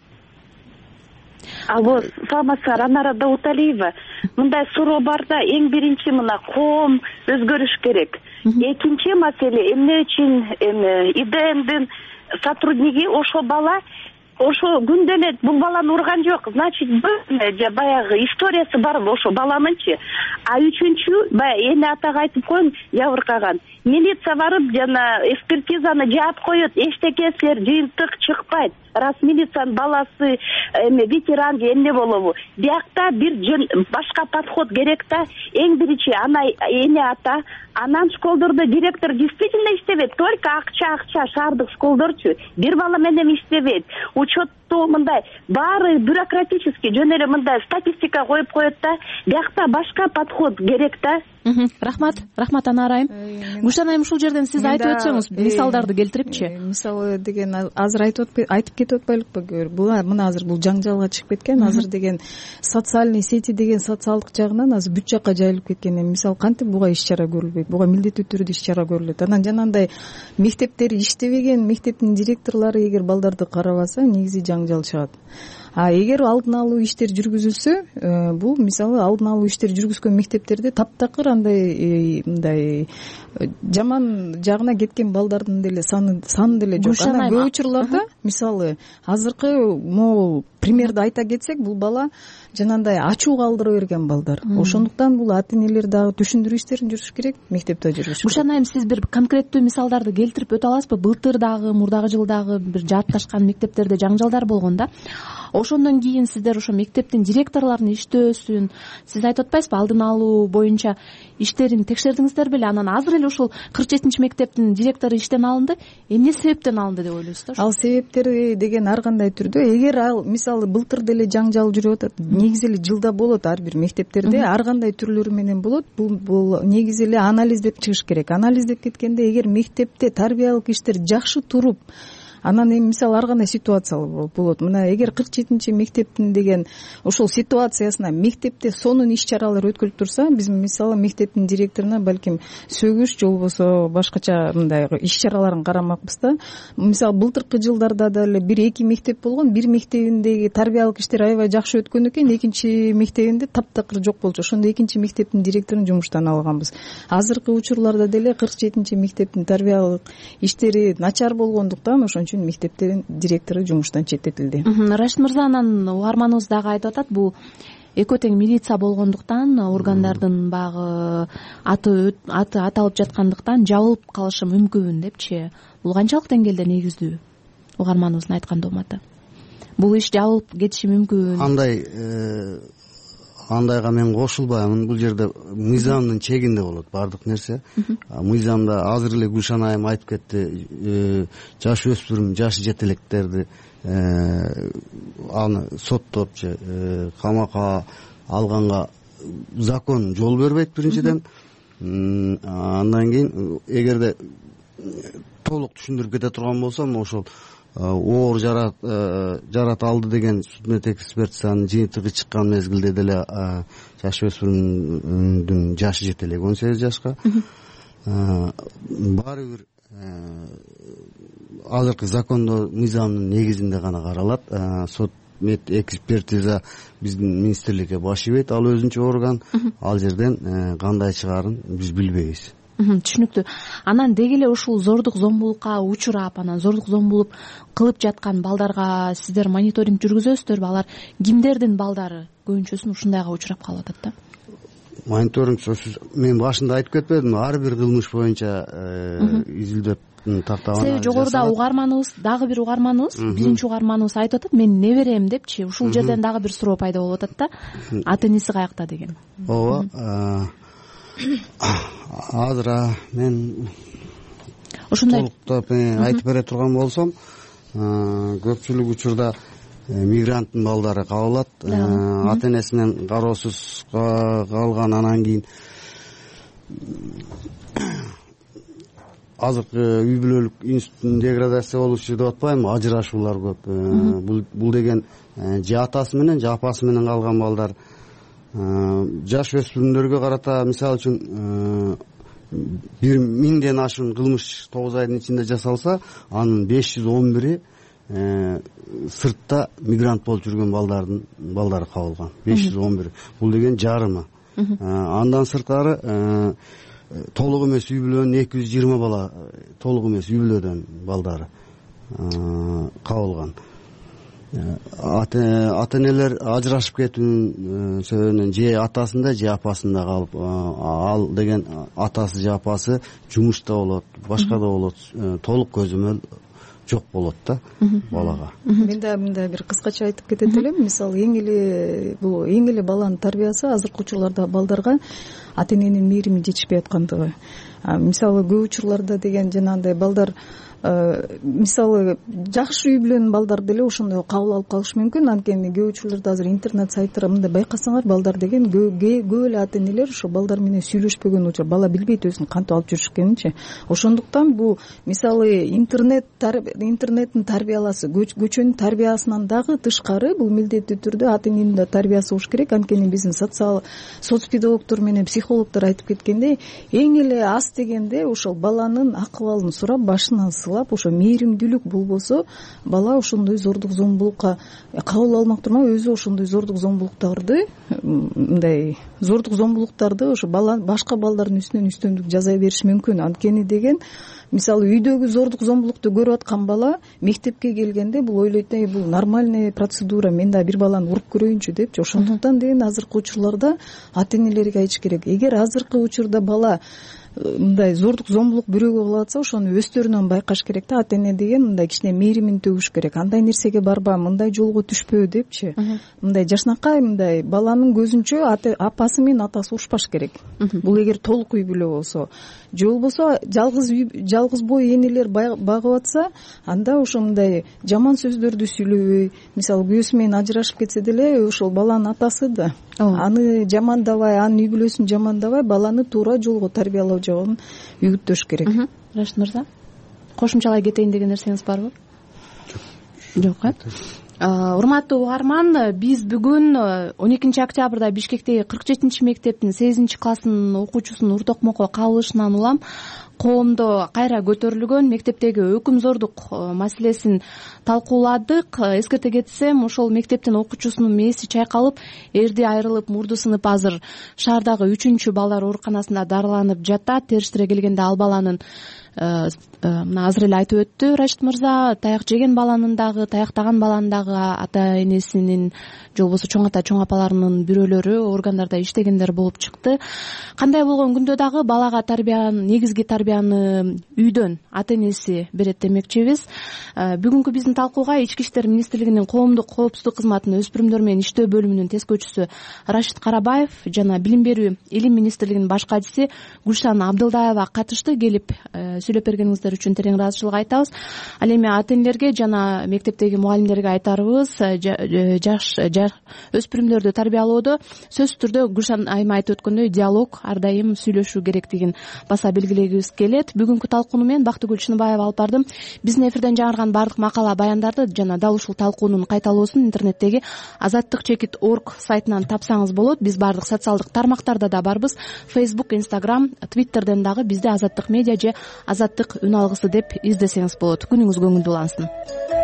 Алло, саламатсыздар, Анара Дауталиева. Мындай суроо бар да, эң биринчи мына коом өзгөрүш керек. Экинчи маселе, эмне үчүн эми ИДНдин сотрудниги ошо бала ошо күндө эле бул баланы урган жок, значит же баягы историясы бар ошо баланынчы. А үчүнчү, баягы эне атага айтып коеюн, жабыркаган. Милиция барып жана экспертизаны жаап коет, эчтекесилер жыйынтык чыкпайт. Раз милициянын баласы эме ветеран же эмне болобу? Биякта бир башка подход керек да. Эң биринчи ана эне ата, анан школдордо директор действительно иштебейт, только акча акча шаардык школдорчу. Бир бала менен иштебейт. Учетту мындай баары бюрократический жөн эле мындай статистика коюп коет да. Биякта башка подход керек да. Рахмат, рахмат Анара айым. Гүлшан айым, ушул жерден сиз айтып өтсөңүз, мисалдарды келтирипчи. Мисалы деген азыр айтып кетип атпайлыкпы? Бул мына азыр бул жаңжалга чыгып кеткен. Азыр деген социальный сети деген социалдык жагынан азыр бүт жакка жайылып кеткен. Мисалы кантип буга иш чара көрүлбөйт? Буга милдеттүү түрдө иш чара көрүлөт. Анан жанагындай мектептери иштебеген, мектептин директорлору эгер балдарды карабаса, негизи жаңжал чыгат. А эгер алдын алуу иштер жүргүзүлсө, бул мисалы алдын алуу иштер жүргүзгөн мектептерде таптакыр андай мындай жаман жагына кеткен балдардын деле саны саны деле жок. Анан көп учурларда мисалы азыркы могул примерди айта кетсек, бул бала жанагындай ачуу калтыра берген балдар. Ошондуктан бул ата энелер дагы түшүндүрүү иштерин жүргүзүш керек, мектепте жүргүзүш керек. Гүлшан айым, сиз бир конкреттүү мисалдарды келтирип өтө аласызбы? Былтыр дагы, мурдагы жылдагы бир жаатташкан мектептерде жаңжалдар болгон да. Ошондон кийин сиздер ошо мектептин директорлорунун иштөөсүн сиз айтып атпайсызбы, алдын алуу боюнча иштерин текшердиңиздер беле? Анан азыр эле ушул кырк жетинчи мектептин директору иштен алынды. Эмне себептен алынды деп ойлойсуздар? Ал себептери деген ар кандай түрдө, эгер ал мисалы былтыр деле жаңжал жүрүп атат, негизи эле жылда болот ар бир мектептерде, ар кандай түрлөрү менен болот. Бул бул негизи эле анализдеп чыгыш керек. Анализдеп кеткенде эгер мектепте тарбиялык иштер жакшы туруп, анан эми мисалы ар кандай ситуация болот. Мына эгер кырк жетинчи мектептин деген ошол ситуациясына мектепте сонун иш чаралар өткөрүлүп турса, биз мисалы мектептин директоруна балким сөгүш же болбосо башкача мындай иш чараларын карамакпыз да. Мисалы былтыркы жылдарда деле бир эки мектеп болгон, бир мектебиндеги тарбиялык иштер аябай жакшы өткөн экен, экинчи мектебинде таптакыр жок болчу. Ошондо экинчи мектептин директорун жумуштан алганбыз. Азыркы учурларда деле кырк жетинчи мектептин тарбиялык иштери начар болгондуктан ошон мектептерин директору жумуштан четтетилди. Рашид мырза, анан угарманыбыз дагы айтып атат, бул экөө тең милиция болгондуктан органдардын багы аты аты аталып жаткандыктан жабылып калышы мүмкүн депчи. Бул канчалык деңгээлде негиздүү? Угарманыбыздын айткан дооматы. Бул иш жабылып кетиши мүмкүн. Андай андайга мен кошулбаймын. Бул жерде мыйзамдын чегинде болот баардык нерсе. Мыйзамда азыр эле Гүлшан айым айтып кетти, жаш өспүрүм, жаш жетелектерди аны соттоп же камакка алганга закон жол бербейт биринчиден. Андан кийин эгерде толук түшүндүрүп кете турган болсом, ошол оор жарат алды деген судмед экспертизанын жыйынтыгы чыккан мезгилде деле жаш өспүрүмдүн жашы жете элек он сегиз жашка. Баары бир азыркы закондо мыйзамдын негизинде гана каралат. Сот экспертиза биздин министрликке баш ийбейт, ал өзүнчө орган. Ал жерден кандай чыгаарын биз билбейбиз. Түшүнүктүү. Анан деги эле ушул зордук зомбулукка учурап, анан зордук зомбулук кылып жаткан балдарга сиздер мониторинг жүргүзөсүздөрбү? Алар кимдердин балдары көбүнчөсүн ушундайга учурап калып атат да? Мониторинг мен башында айтып кетпедимби? Ар бир кылмыш боюнча изилдеп тактаган. Себеби жогоруда угарманыбыз, дагы бир угарманыбыз, биринчи угарманыбыз айтып атат, мен неберем депчи, ушул жерден дагы бир суроо пайда болуп атат да. Ата энеси каякта деген. Ооба. Азыр мен ошондой толуктап айтып бере турган болсом, көпчүлүк учурда мигранттын балдары кабылат, ата энесинен кароосуз калган. Анан кийин азыркы үй бүлөлүк институттун деградация болушу деп атпаймынбы, ажырашуулар көп. Бул деген же атасы менен же апасы менен калган балдар. Жаш өспүрүмдөргө карата мисалы үчүн бир миңден ашуун кылмыш тогуз айдын ичинде жасалса, анын беш жүз он бири сыртта мигрант болуп жүргөн балдардын балдары кабылган. беш жүз он бир. Бул деген жарымы. Андан сырткары толук эмес үй бүлөнүн эки жүз жыйырма бала, толук эмес үй бүлөдөн балдары кабылган. Ата энелер ажырашып кетүүнүн себебинен же атасында же апасында калып, ал деген атасы же апасы жумушта болот, башка да болот, толук көзөмөл жок болот да балага. Мен да мындай бир кыскача айтып кетет элем. Мисалы эң эле бул эң эле баланын тарбиясы азыркы учурларда балдарга ата эненин мээрими жетишпей аткандыгы. Мисалы көп учурларда деген жанагындай балдар мисалы жакшы үй бүлөнүн балдары деле ошондой кабыл алып калышы мүмкүн. Анткени көп учурларда азыр интернет сайттарда мындай байкасаңар, балдар деген көп эле ата энелер ошо балдар менен сүйлөшпөгөн учур, бала билбейт өзүнүн кантип алып жүрүшкөнүнчү. Ошондуктан бул мисалы интернет интернеттин тарбияласы, көчөнүн тарбиясынан дагы тышкары бул милдеттүү түрдө ата эненин да тарбиясы болуш керек. Анткени биздин социал соц педагогдор менен психологдор айтып кеткендей, эң эле аз дегенде ошол баланын акыбалын сурап, башынан ошо мээримдүүлүк болбосо, бала ошондой зордук зомбулукка кабыл алмак турмай, өзү ошондой зордук зомбулуктарды мындай зордук зомбулуктарды ошо бала башка балдардын үстүнөн үстөмдүк жасай бериши мүмкүн. Анткени деген мисалы үйдөгү зордук зомбулукту көрүп аткан бала мектепке келгенде бул ойлойт, эй бул нормальный процедура, мен да бир баланы уруп көрөйүнчү депчи. Ошондуктан деген азыркы учурларда ата энелерге айтыш керек, эгер азыркы учурда бала мындай зордук зомбулук бирөөгө кылып атса, ошону өстөрүнөн байкаш керек да. Ата эне деген мындай кичине мээримин төгүш керек. Андай нерсеге барба, мындай жолго түшпө депчи. Мындай жашнакай мындай баланын көзүнчө апасы менен атасы урушпаш керек. Бул эгер толук үй бүлө болсо. Же болбосо жалгыз жалгыз бой энелер багып атса, анда ошо мындай жаман сөздөрдү сүйлөбөй, мисалы күйөөсү менен ажырашып кетсе деле, ошол баланын атасы да аны жамандабай, анын үй бүлөсүн жамандабай, баланы туура жолго тарбиялоо жагын үгүттөш керек. Рашид мырза, кошумчалай кетейин деген нерсеңиз барбы? Жок. Жок, э? Урматтуу угарман, биз бүгүн он экинчи октябрда Бишкектеги кырк жетинчи мектептин сегизинчи класснын окуучусунун уртокмокко кабылышынан улам коомдо кайра көтөрүлгөн мектептеги өкүмзордук маселесин талкууладык. Эскерте кетсем, ошол мектептин окуучусунун мээси чайкалып, эрди айрылып, мурду сынып, азыр шаардагы үчүнчү балдар ооруканасында дарыланып жатат. Териштире келгенде ал баланын мына азыр эле айтып өттү Рашид мырза, таяк жеген баланын дагы, таяктаган баланын дагы ата энесинин же болбосо чоң ата чоң апаларынын бирөөлөрү органдарда иштегендер болуп чыкты. Кандай болгон күндө дагы балага тарбияны, негизги тарбияны үйдөн ата энеси берет демекчибиз. Бүгүнкү биздин талкууга Ички иштер министрлигинин коомдук коопсуздук кызматынын өспүрүмдөр менен иштөө бөлүмүнүн тескөөчүсү Рашид Карабаев жана Билим берүү илим министрлигинин баш катчысы Гүлшан Абдылдаева катышты. Келип сүйлөп бергениңиздер үчүн терең ыраазычылык айтабыз. Ал эми ата энелерге жана мектептеги мугалимдерге айтарыбыз, жаш өспүрүмдөрдү тарбиялоодо сөзсүз түрдө Гүлшан айым айтып өткөндөй диалог ар дайым сүйлөшүү керектигин баса белгилегибиз келет. Бүгүнкү талкууну мен Бактыгүл Чыныбаева алып бардым. Биздин эфирден жаңырган баардык макала баяндарды жана дал ушул талкуунун кайталоосун интернеттеги азаттык чекит орг сайтынан тапсаңыз болот. Биз баардык социалдык тармактарда да барбыз. Facebook, Instagram, Twitterден дагы бизди Азаттык медиа же Азаттык үн алгысы деп издесеңиз болот. Күнүңүз көңүлдүү улансын.